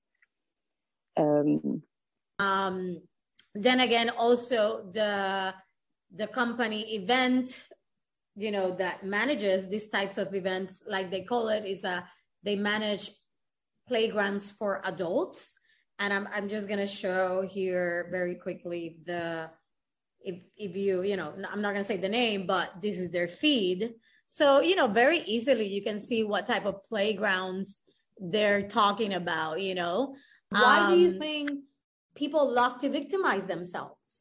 Um, um, then again, also the the company event, you know, that manages these types of events, like they call it, is a they manage playgrounds for adults. And I'm I'm just gonna show here very quickly the if if you you know I'm not gonna say the name, but this is their feed. So you know very easily you can see what type of playgrounds they're talking about. You know, why um, do you think people love to victimize themselves?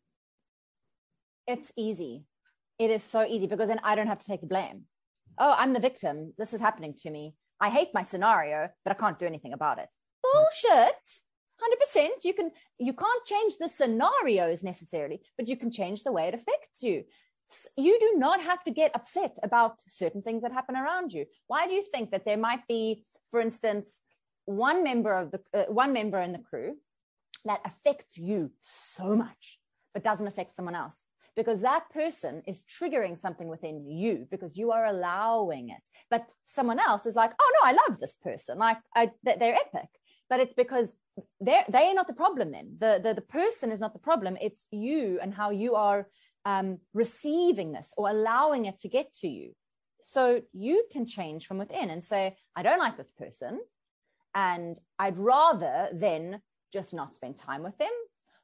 It's easy. It is so easy because then I don't have to take the blame. Oh, I'm the victim. This is happening to me. I hate my scenario, but I can't do anything about it. Bullshit. one hundred percent. You can, you can't change the scenarios necessarily, but you can change the way it affects you. You do not have to get upset about certain things that happen around you. Why do you think that there might be, for instance, one member of the uh, one member in the crew that affects you so much, but doesn't affect someone else? Because that person is triggering something within you because you are allowing it. But someone else is like, oh no, I love this person. Like I, they're epic. But it's because they're, they are not the problem then. The, the, the person is not the problem. It's you and how you are um, receiving this or allowing it to get to you. So you can change from within and say, I don't like this person. And I'd rather then just not spend time with them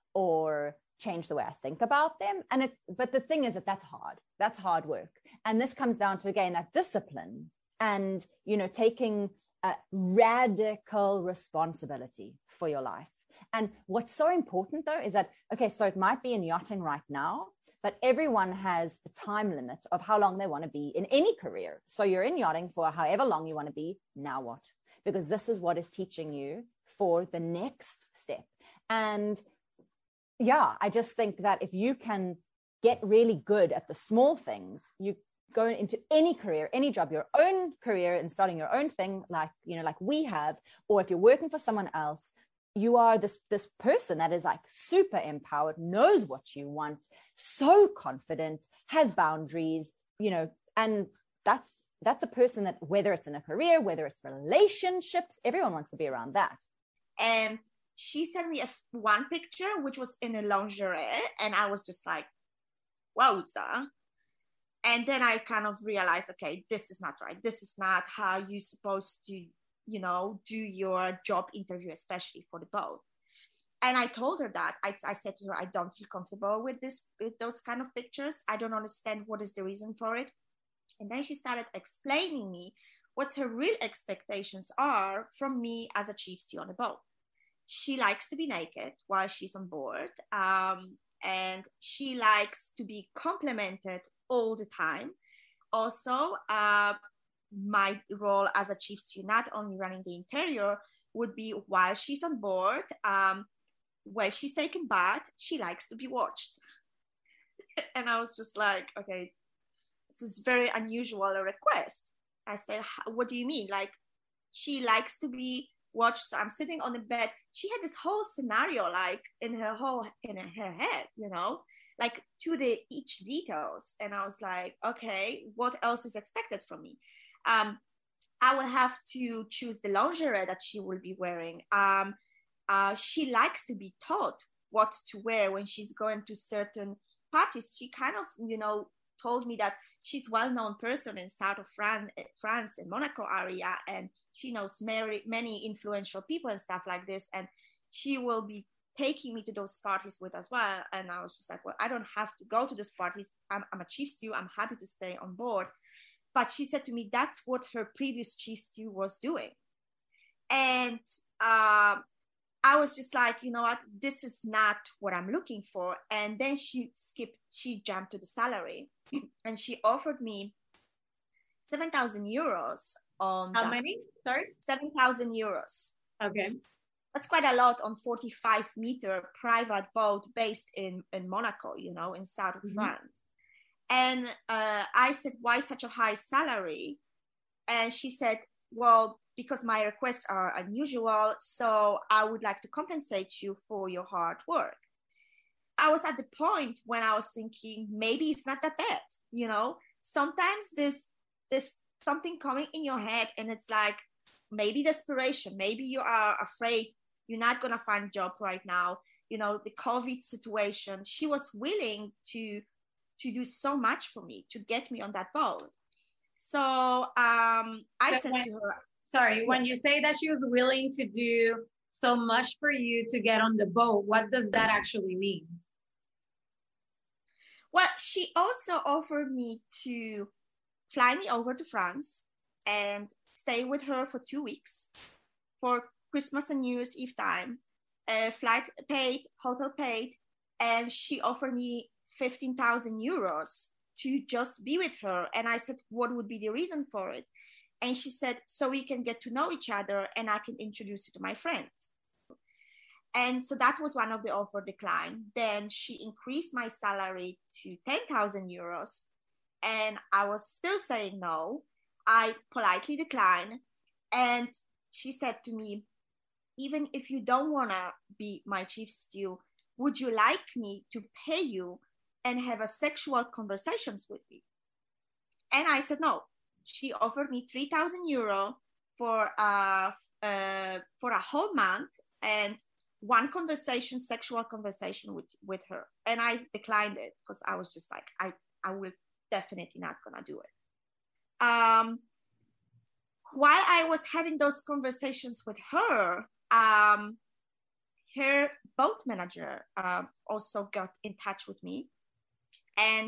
or change the way I think about them. And it, but the thing is that that's hard. That's hard work. And this comes down to, again, that discipline and, you know, taking a radical responsibility for your life. And what's so important though, is that, okay, so it might be in yachting right now, but everyone has a time limit of how long they want to be in any career. So you're in yachting for however long you want to be. Now what? Because this is what is teaching you for the next step. And yeah, I just think that if you can get really good at the small things, you go into any career, any job, your own career and starting your own thing, like, you know, like we have, or if you're working for someone else, you are this, this person that is like super empowered, knows what you want, so confident, has boundaries, you know, and that's, that's a person that, whether it's in a career, whether it's relationships, everyone wants to be around that. And she sent me a, one picture, which was in a lingerie. And I was just like, wowza. And then I kind of realized, okay, this is not right. This is not how you're supposed to, you know, do your job interview, especially for the boat. And I told her that. I, I said to her, I don't feel comfortable with this, with those kind of pictures. I don't understand what is the reason for it. And then she started explaining me what her real expectations are from me as a chief stew on a boat. She likes to be naked while she's on board. Um, and she likes to be complimented all the time. Also, uh, my role as a chief stew, not only running the interior, would be while she's on board, um, while she's taking bath, she likes to be watched. And I was just like, okay, this is very unusual a request. I said, what do you mean? Like, she likes to be watched. So I'm sitting on the bed. She had this whole scenario, like in her whole, in her head, you know, like to the each details. And I was like, okay, what else is expected from me? Um, I will have to choose the lingerie that she will be wearing. Um, uh, she likes to be taught what to wear when she's going to certain parties. She kind of, you know, told me that she's a well-known person in south of France, France in Monaco area, and she knows many, many influential people and stuff like this. And she will be taking me to those parties with as well. And I was just like, well, I don't have to go to those parties. I'm, I'm a chief stew. I'm happy to stay on board. But she said to me, that's what her previous chief stew was doing. And um, I was just like, you know what, this is not what I'm looking for. And then she skipped, she jumped to the salary and she offered me seven thousand euros on How that. many? Sorry? seven thousand euros. Okay. That's quite a lot on forty-five meter private boat based in, in Monaco, you know, in south of mm-hmm. France. And uh, I said, why such a high salary? And she said, well, because my requests are unusual, so I would like to compensate you for your hard work. I was at the point when I was thinking, maybe it's not that bad. You know, sometimes there's, there's something coming in your head and it's like, maybe desperation, maybe you are afraid you're not going to find a job right now. You know, the COVID situation, she was willing to, to do so much for me, to get me on that boat. So um, I but said when, to her, sorry, when you say that she was willing to do so much for you to get on the boat, what does that actually mean? Well, she also offered me to fly me over to France and stay with her for two weeks for Christmas and New Year's Eve time. Uh, flight paid, hotel paid, and she offered me fifteen thousand euros to just be with her. And I said, what would be the reason for it? And she said, so we can get to know each other and I can introduce you to my friends. And so that was one of the offer declined. Then she increased my salary to ten thousand euros. And I was still saying no. I politely declined. And she said to me, even if you don't want to be my chief stew, would you like me to pay you and have a sexual conversations with me? And I said no. She offered me three thousand euro for, uh, uh, for a whole month and one conversation, sexual conversation with, with her. And I declined it because I was just like, I, I will definitely not gonna do it. Um, while I was having those conversations with her, um, her boat manager uh, also got in touch with me. And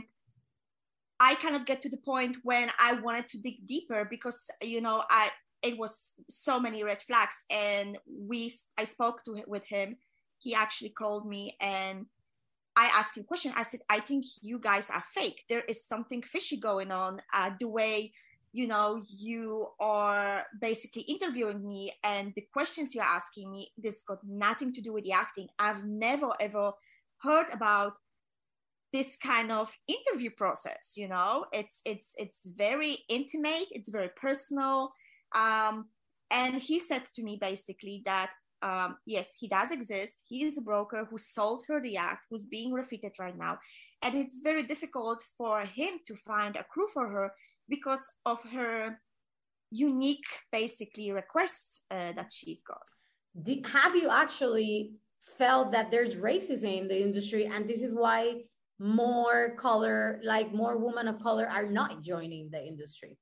I kind of get to the point when I wanted to dig deeper because, you know, I, it was so many red flags, and we, I spoke to with him. He actually called me and I asked him a question. I said, I think you guys are fake. There is something fishy going on. Uh, the way, you know, you are basically interviewing me and the questions you're asking me, this got nothing to do with the acting. I've never, ever heard about this kind of interview process. You know, it's, it's, it's very intimate. It's very personal. Um, and he said to me basically that, um, yes, he does exist. He is a broker who sold her the act, who's being refitted right now. And it's very difficult for him to find a crew for her because of her unique, basically, requests uh, that she's got. Did, have you actually felt that there's racism in the industry and this is why more color, like more women of color are not joining the industry?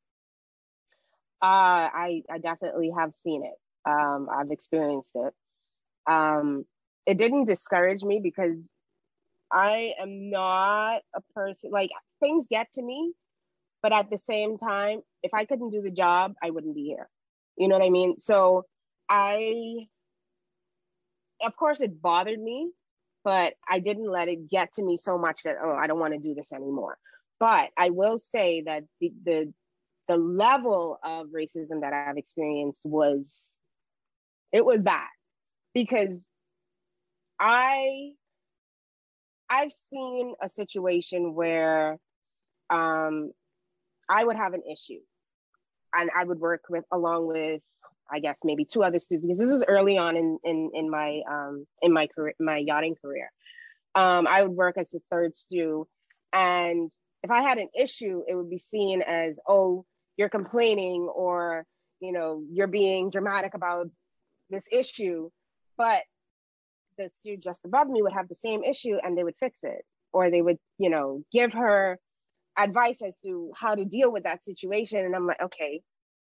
Uh, I, I definitely have seen it. Um, I've experienced it. Um, it didn't discourage me because I am not a person, like things get to me, but at the same time, if I couldn't do the job, I wouldn't be here. You know what I mean? So I, of course it bothered me, but I didn't let it get to me so much that, oh, I don't want to do this anymore. But I will say that the, the, the level of racism that I've experienced was, it was bad because I, I've seen a situation where um, I would have an issue and I would work with, along with, I guess, maybe two other students, because this was early on in, in, in my, um, in my career, my yachting career. Um, I would work as a third stew. And if I had an issue, it would be seen as, oh, you're complaining, or, you know, you're being dramatic about this issue. But the stew just above me would have the same issue and they would fix it, or they would, you know, give her advice as to how to deal with that situation. And I'm like, okay,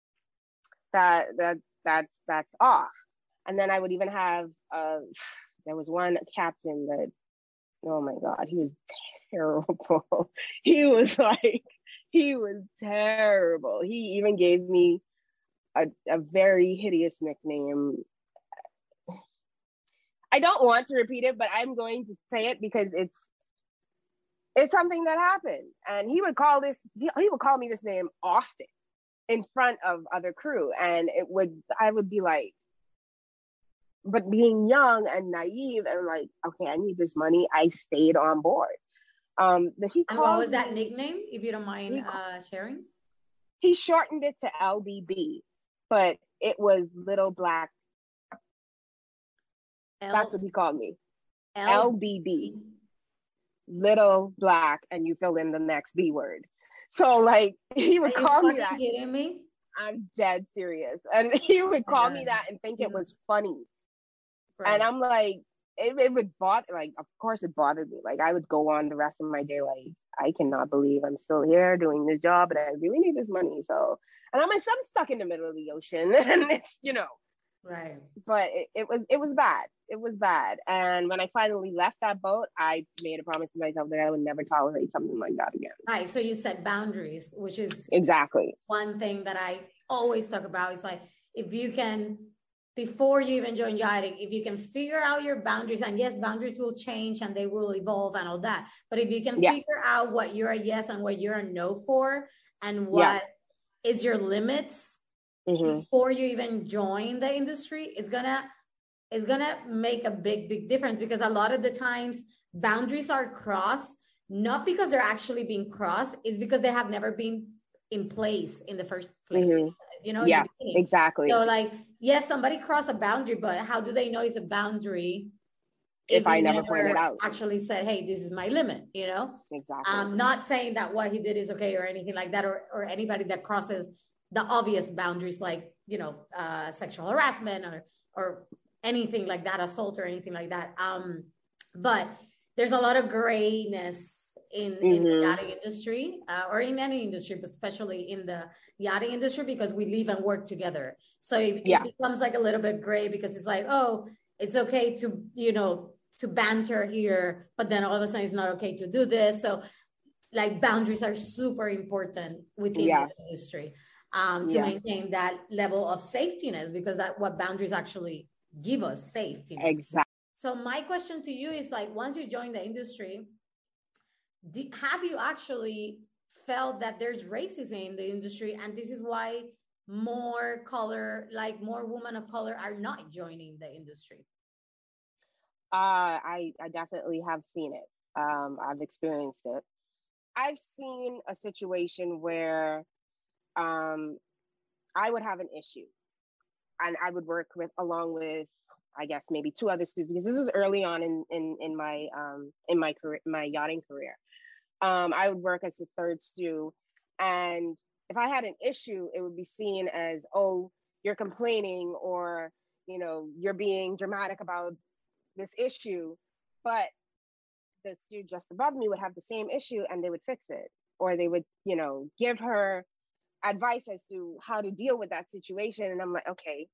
that, that, that's, that's off. And then I would even have, uh, there was one captain that, oh my God, he was terrible. He was like, he was terrible. He even gave me a, a very hideous nickname. I don't want to repeat it, but I'm going to say it because it's it's something that happened. And he would call this, he, he would call me this name often in front of other crew. And it would, I would be like, but being young and naive and like, okay, I need this money, I stayed on board. Um, the, he and what was that nickname, if you don't mind uh, sharing? he shortened it to L B B, but it was Little Black. L- That's what he called me. L- L B B. Little Black, and you fill in the next B word. So like he would call me that. Kidding me? I'm dead serious. And he would call me that and think it was funny. Right. And I'm like, it, it would bother, like, of course it bothered me. Like I would go on the rest of my day like, I cannot believe I'm still here doing this job, but I really need this money. So, and I'm, I'm stuck in the middle of the ocean, and it's, you know, right. But it, it was, it was bad. It was bad. And when I finally left that boat, I made a promise to myself that I would never tolerate something like that again. Right. So you said boundaries, which is exactly one thing that I always talk about. It's like, if you can, before you even join yachting, if you can figure out your boundaries, and yes, boundaries will change and they will evolve and all that. But if you can yeah. figure out what you're a yes and what you're a no for, and what yeah. is your limits mm-hmm. before you even join the industry, it's gonna it's gonna make a big, big difference, because a lot of the times boundaries are crossed, not because they're actually being crossed, it's because they have never been in place in the first place. Mm-hmm. You know, yeah, exactly. So like, yes, somebody crossed a boundary, but how do they know it's a boundary if, if I never, never pointed out? Actually said, hey, this is my limit, you know? Exactly. I'm not saying that what he did is okay or anything like that, or, or anybody that crosses the obvious boundaries, like, you know, uh, sexual harassment or, or anything like that, assault or anything like that. Um, but there's a lot of grayness in, mm-hmm. in the yachting industry, uh, or in any industry, but especially in the yachting industry, because we live and work together. So it, yeah. it becomes like a little bit gray, because it's like, oh, it's okay to, you know, to banter here, but then all of a sudden it's not okay to do this. So like boundaries are super important within yeah. the industry, um, to yeah. maintain that level of safetiness, because that's what boundaries actually give us, safety. Exactly. So my question to you is like, once you join the industry, Did, have you actually felt that there's racism in the industry, and this is why more color, like more women of color, are not joining the industry? Uh, I, I definitely have seen it. Um, I've experienced it. I've seen a situation where um, I would have an issue, and I would work with along with, I guess, maybe two other students, because this was early on in in, in my um, in my career, my yachting career. Um, I would work as a third stew, and if I had an issue, it would be seen as, oh, you're complaining, or, you know, you're being dramatic about this issue. But the stew just above me would have the same issue, and they would fix it, or they would, you know, give her advice as to how to deal with that situation. And I'm like, okay,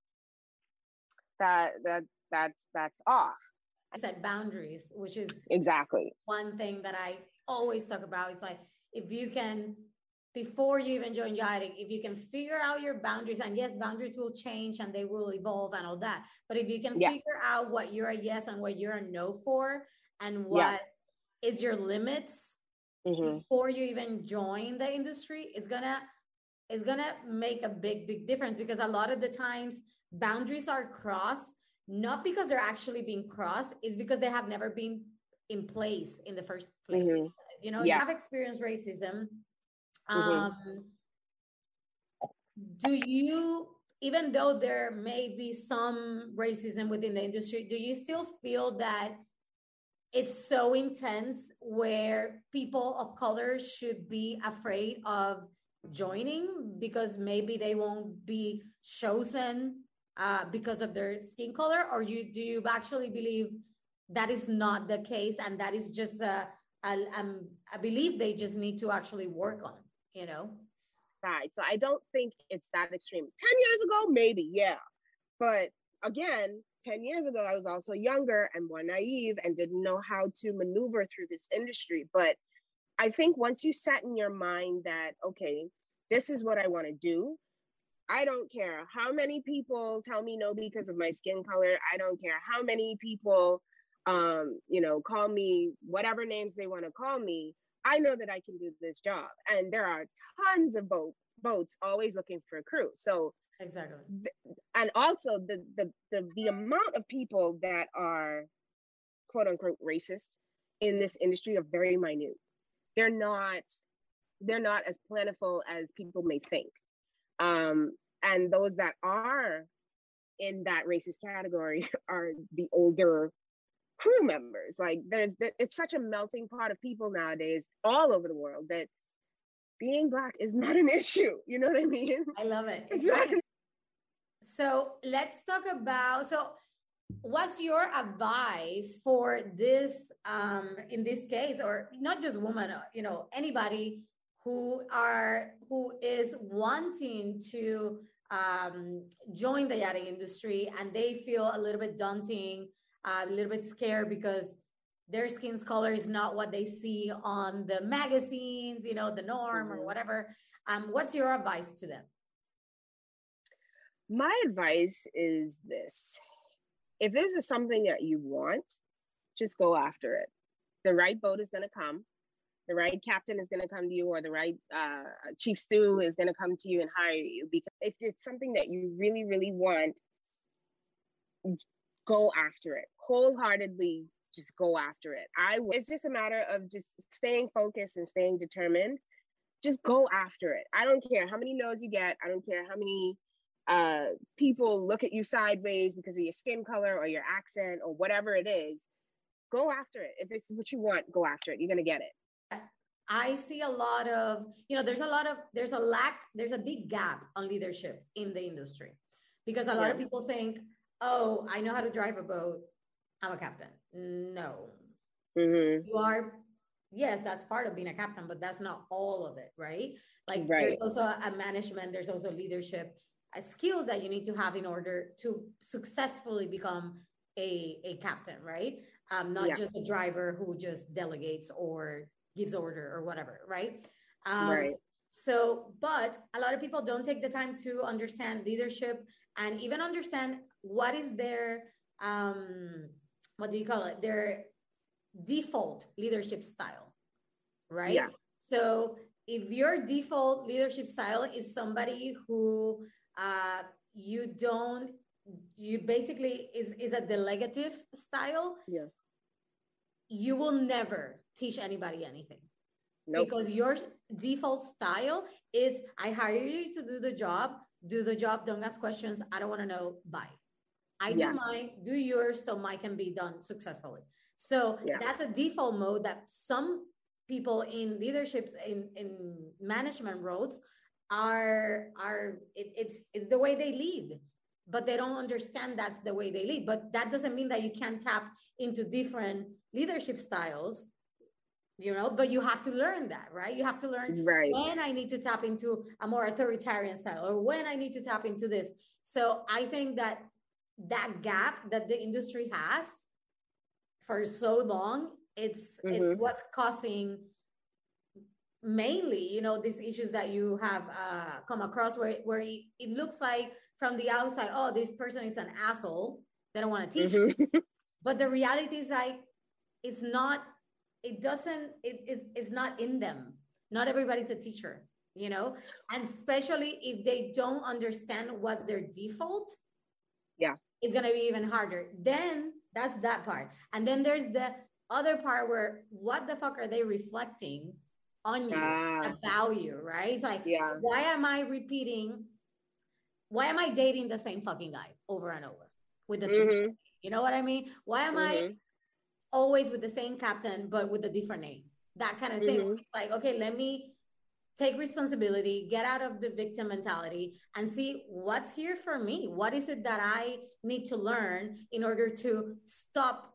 that that that's that's off. I said boundaries, which is exactly one thing that I always talk about. It's like, if you can, before you even join yachting, if you can figure out your boundaries, and yes, boundaries will change and they will evolve and all that, but if you can yeah. figure out what you're a yes and what you're a no for, and what yeah. is your limits mm-hmm. before you even join the industry, it's gonna it's gonna make a big, big difference, because a lot of the times boundaries are crossed, not because they're actually being crossed, is because they have never been in place in the first place. Mm-hmm. You know, yeah. you have experienced racism. Um, mm-hmm. Do you, even though there may be some racism within the industry, do you still feel that it's so intense where people of color should be afraid of joining because maybe they won't be chosen uh, because of their skin color? Or you, do you actually believe that is not the case, and that is just a, a, um, a belief they just need to actually work on, you know? Right. So I don't think it's that extreme. ten years ago, maybe, yeah. But again, ten years ago, I was also younger and more naive and didn't know how to maneuver through this industry. But I think once you set in your mind that, okay, this is what I want to do, I don't care how many people tell me no because of my skin color. I don't care how many people, um, you know, call me whatever names they want to call me. I know that I can do this job. And there are tons of boat, boats always looking for a crew. So exactly. Th- and also the, the the the amount of people that are quote unquote racist in this industry are very minute. They're not they're not as plentiful as people may think. Um, and those that are in that racist category are the older crew members. Like there's, it's such a melting pot of people nowadays all over the world that being Black is not an issue. You know what I mean? I love it. Exactly. So let's talk about, so what's your advice for this, um, in this case, or not just women, you know, anybody who are, who is wanting to um, join the yachting industry and they feel a little bit daunting, uh, a little bit scared because their skin color is not what they see on the magazines, you know, the norm mm-hmm. or whatever. Um, what's your advice to them? My advice is this. If this is something that you want, just go after it. The right boat is going to come. The right captain is going to come to you, or the right uh, chief stew is going to come to you and hire you. Because if it's something that you really, really want, go after it. Wholeheartedly, just go after it. I. It's just a matter of just staying focused and staying determined. Just go after it. I don't care how many no's you get. I don't care how many uh, people look at you sideways because of your skin color or your accent or whatever it is. Go after it. If it's what you want, go after it. You're going to get it. I see a lot of, you know, there's a lot of, there's a lack, there's a big gap on leadership in the industry because a lot yeah. of people think, oh, I know how to drive a boat. I'm a captain. No. Mm-hmm. You are, yes, that's part of being a captain, but that's not all of it, right? Like right. there's also a management, there's also leadership uh, skills that you need to have in order to successfully become a, a captain, right? Um, not yeah. just a driver who just delegates or gives order or whatever, right? Um, right. So, but a lot of people don't take the time to understand leadership and even understand what is their, um, what do you call it? Their default leadership style, right? Yeah. So if your default leadership style is somebody who uh, you don't, you basically is, is a delegative style, yeah. you will never teach anybody anything. Nope. Because your default style is, I hire you to do the job, do the job, don't ask questions, I don't want to know, bye. I yeah. do mine, do yours, so mine can be done successfully. So yeah. that's a default mode that some people in leaderships, in, in management roles are, are it, it's, it's the way they lead. But they don't understand that's the way they lead. But that doesn't mean that you can't tap into different leadership styles, you know, but you have to learn that, right? You have to learn right. when I need to tap into a more authoritarian style or when I need to tap into this. So I think that that gap that the industry has for so long, it's, mm-hmm. it's what's causing mainly, you know, these issues that you have uh, come across where, where it, it looks like from the outside, oh, this person is an asshole. They don't want to teach mm-hmm. you. But the reality is like, it's not, it doesn't, it is it's not in them. Not everybody's a teacher, you know? And especially if they don't understand what's their default, yeah, it's going to be even harder. Then that's that part. And then there's the other part where what the fuck are they reflecting on you, ah. about you, right? It's like, yeah. why am I repeating, why am I dating the same fucking guy over and over with the mm-hmm. same, you know what I mean? Why am mm-hmm. I always with the same captain, but with a different name? That kind of thing. Mm-hmm. It's like, okay, let me take responsibility, get out of the victim mentality and see what's here for me. What is it that I need to learn in order to stop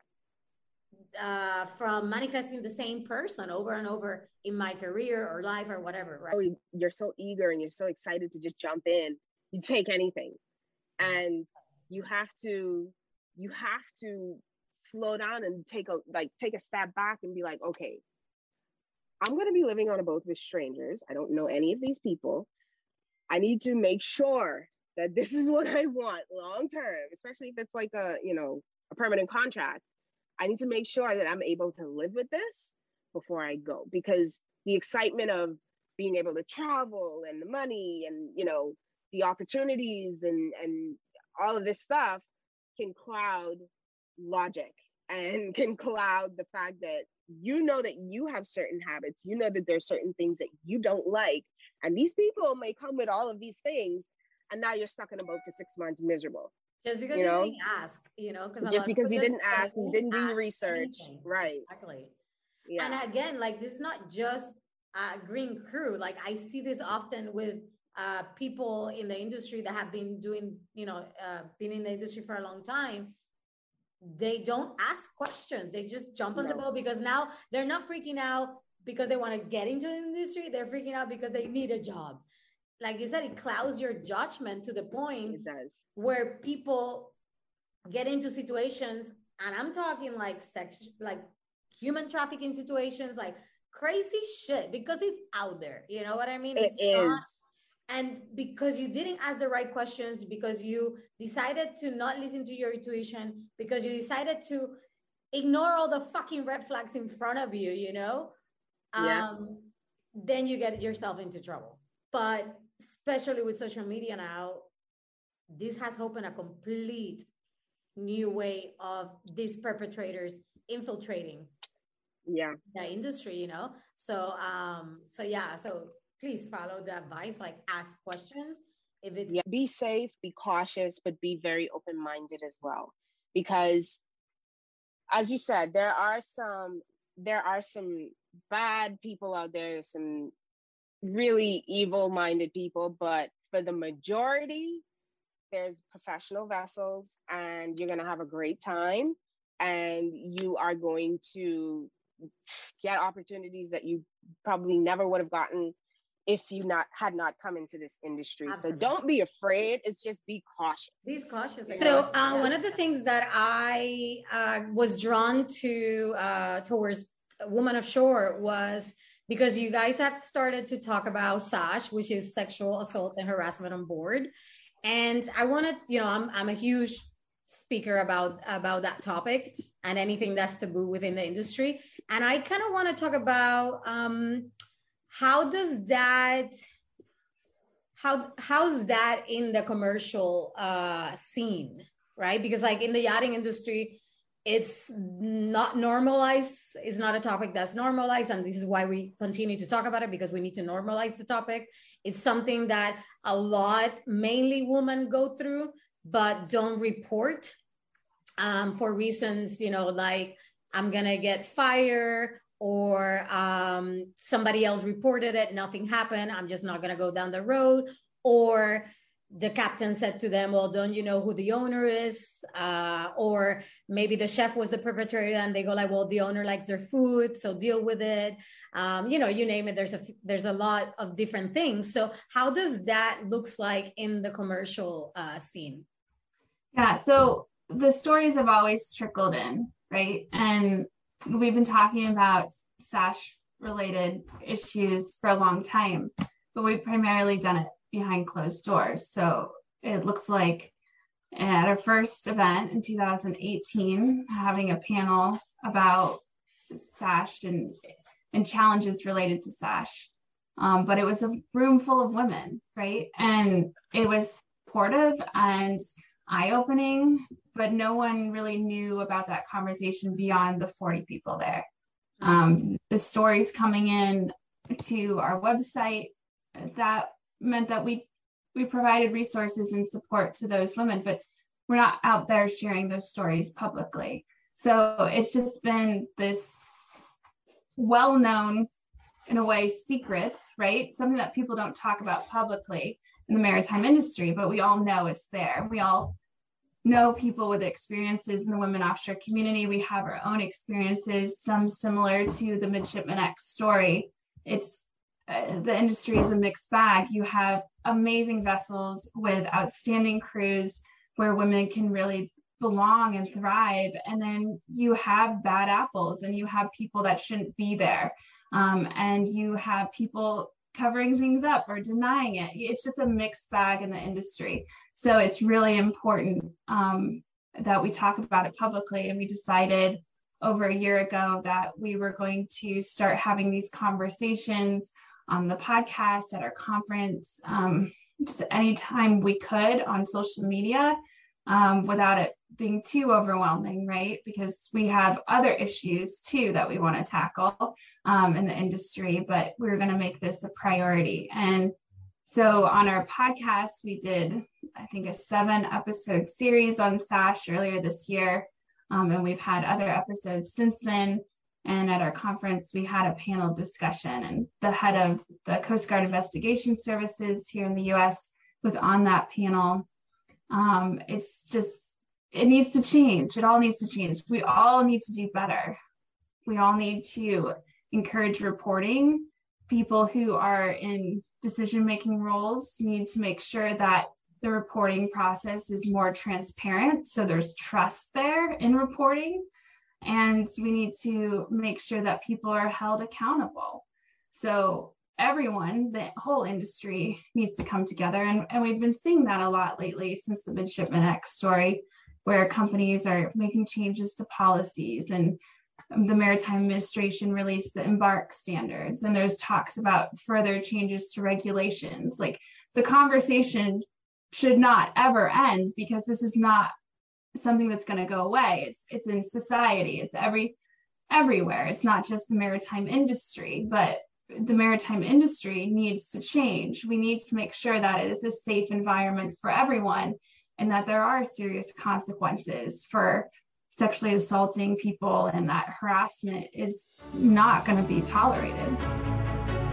uh, from manifesting the same person over and over in my career or life or whatever, right? Oh, you're so eager and you're so excited to just jump in. You take anything. And you have to, you have to slow down and take a, like, take a step back and be like, okay, I'm going to be living on a boat with strangers. I don't know any of these people. I need to make sure that this is what I want long term, especially if it's like a, you know, a permanent contract. I need to make sure that I'm able to live with this before I go, because the excitement of being able to travel and the money and, you know, the opportunities and, and all of this stuff can cloud logic and can cloud the fact that you know that you have certain habits, you know that there's certain things that you don't like, and these people may come with all of these things, and now you're stuck in a boat for six months miserable. Just because you, you know? didn't ask, you know, because just because you didn't ask, you didn't do your research, anything. right? Exactly. Yeah. And again, like, this is not just uh, Green Crew. Like, I see this often with uh, people in the industry that have been doing, you know, uh, been in the industry for a long time. They don't ask questions. They just jump on no. the boat, because now they're not freaking out because they want to get into the industry. They're freaking out because they need a job. Like you said, it clouds your judgment to the point it does. where people get into situations, and I'm talking like sex, like human trafficking situations, like crazy shit, because it's out there. You know what I mean? It it's is. Not, and because you didn't ask the right questions, because you decided to not listen to your intuition, because you decided to ignore all the fucking red flags in front of you, you know, yeah. um, then you get yourself into trouble. But especially with social media now, this has opened a complete new way of these perpetrators infiltrating yeah. the industry, you know? So, um, so yeah, so please follow the advice, like ask questions. If it's yeah, be safe, be cautious, but be very open-minded as well. Because as you said, there are some, there are some bad people out there, some really evil-minded people, but for the majority, there's professional vessels, and you're going to have a great time, and you are going to get opportunities that you probably never would have gotten if you not had not come into this industry. Absolutely. So don't be afraid. It's just be cautious. Be cautious. So uh, yeah. one of the things that I uh, was drawn to uh, towards Women Offshore was because you guys have started to talk about SASH, which is sexual assault and harassment on board. And I want to, you know, I'm I'm a huge speaker about about that topic and anything that's taboo within the industry. And I kind of want to talk about um, how does that, how how's that in the commercial uh, scene, right? Because like in the yachting industry, it's not normalized. It's not a topic that's normalized. And this is why we continue to talk about it, because we need to normalize the topic. It's something that a lot, mainly women, go through, but don't report um, for reasons, you know, like I'm going to get fired, or um, somebody else reported it, nothing happened, I'm just not going to go down the road. Or the captain said to them, well, don't you know who the owner is? Uh, or maybe the chef was the perpetrator, and they go like, well, the owner likes their food, so deal with it. Um, you know, you name it, there's a, there's a lot of different things. So how does that looks like in the commercial uh, scene? Yeah, so the stories have always trickled in, right? And we've been talking about SASH related issues for a long time, but we've primarily done it behind closed doors. So it looks like at our first event in two thousand eighteen, having a panel about SASH and, and challenges related to SASH. Um, but it was a room full of women, right? And it was supportive and eye-opening, but no one really knew about that conversation beyond the forty people there. Um, the stories coming in to our website, that meant that we we provided resources and support to those women, but we're not out there sharing those stories publicly. So it's just been this well-known, in a way, secrets, right? Something that people don't talk about publicly in the maritime industry, but we all know it's there. We all know people with experiences in the women offshore community. We have our own experiences, some similar to the Midshipman X story. It's Uh, the industry is a mixed bag. You have amazing vessels with outstanding crews where women can really belong and thrive. And then you have bad apples, and you have people that shouldn't be there. Um, and you have people covering things up or denying it. It's just a mixed bag in the industry. So it's really important um, that we talk about it publicly. And we decided over a year ago that we were going to start having these conversations on the podcast, at our conference, um, just anytime we could on social media, um, without it being too overwhelming, right? Because we have other issues too that we want to tackle um, in the industry, but we're going to make this a priority. And so on our podcast, we did, I think, a seven episode series on SASH earlier this year. Um, and we've had other episodes since then. And at our conference, we had a panel discussion, and the head of the Coast Guard Investigation Services here in the U S was on that panel. Um, it's just, it needs to change. It all needs to change. We all need to do better. We all need to encourage reporting. People who are in decision-making roles need to make sure that the reporting process is more transparent, so there's trust there in reporting. And we need to make sure that people are held accountable. So everyone, the whole industry needs to come together. And, and we've been seeing that a lot lately since the Midshipman X story, where companies are making changes to policies, and the Maritime Administration released the Embark standards. And there's talks about further changes to regulations. Like, the conversation should not ever end, because this is not something that's going to go away. It's it's in society. It's every everywhere. It's not just the maritime industry, but the maritime industry needs to change. We need to make sure that it is a safe environment for everyone, and that there are serious consequences for sexually assaulting people, and that harassment is not going to be tolerated.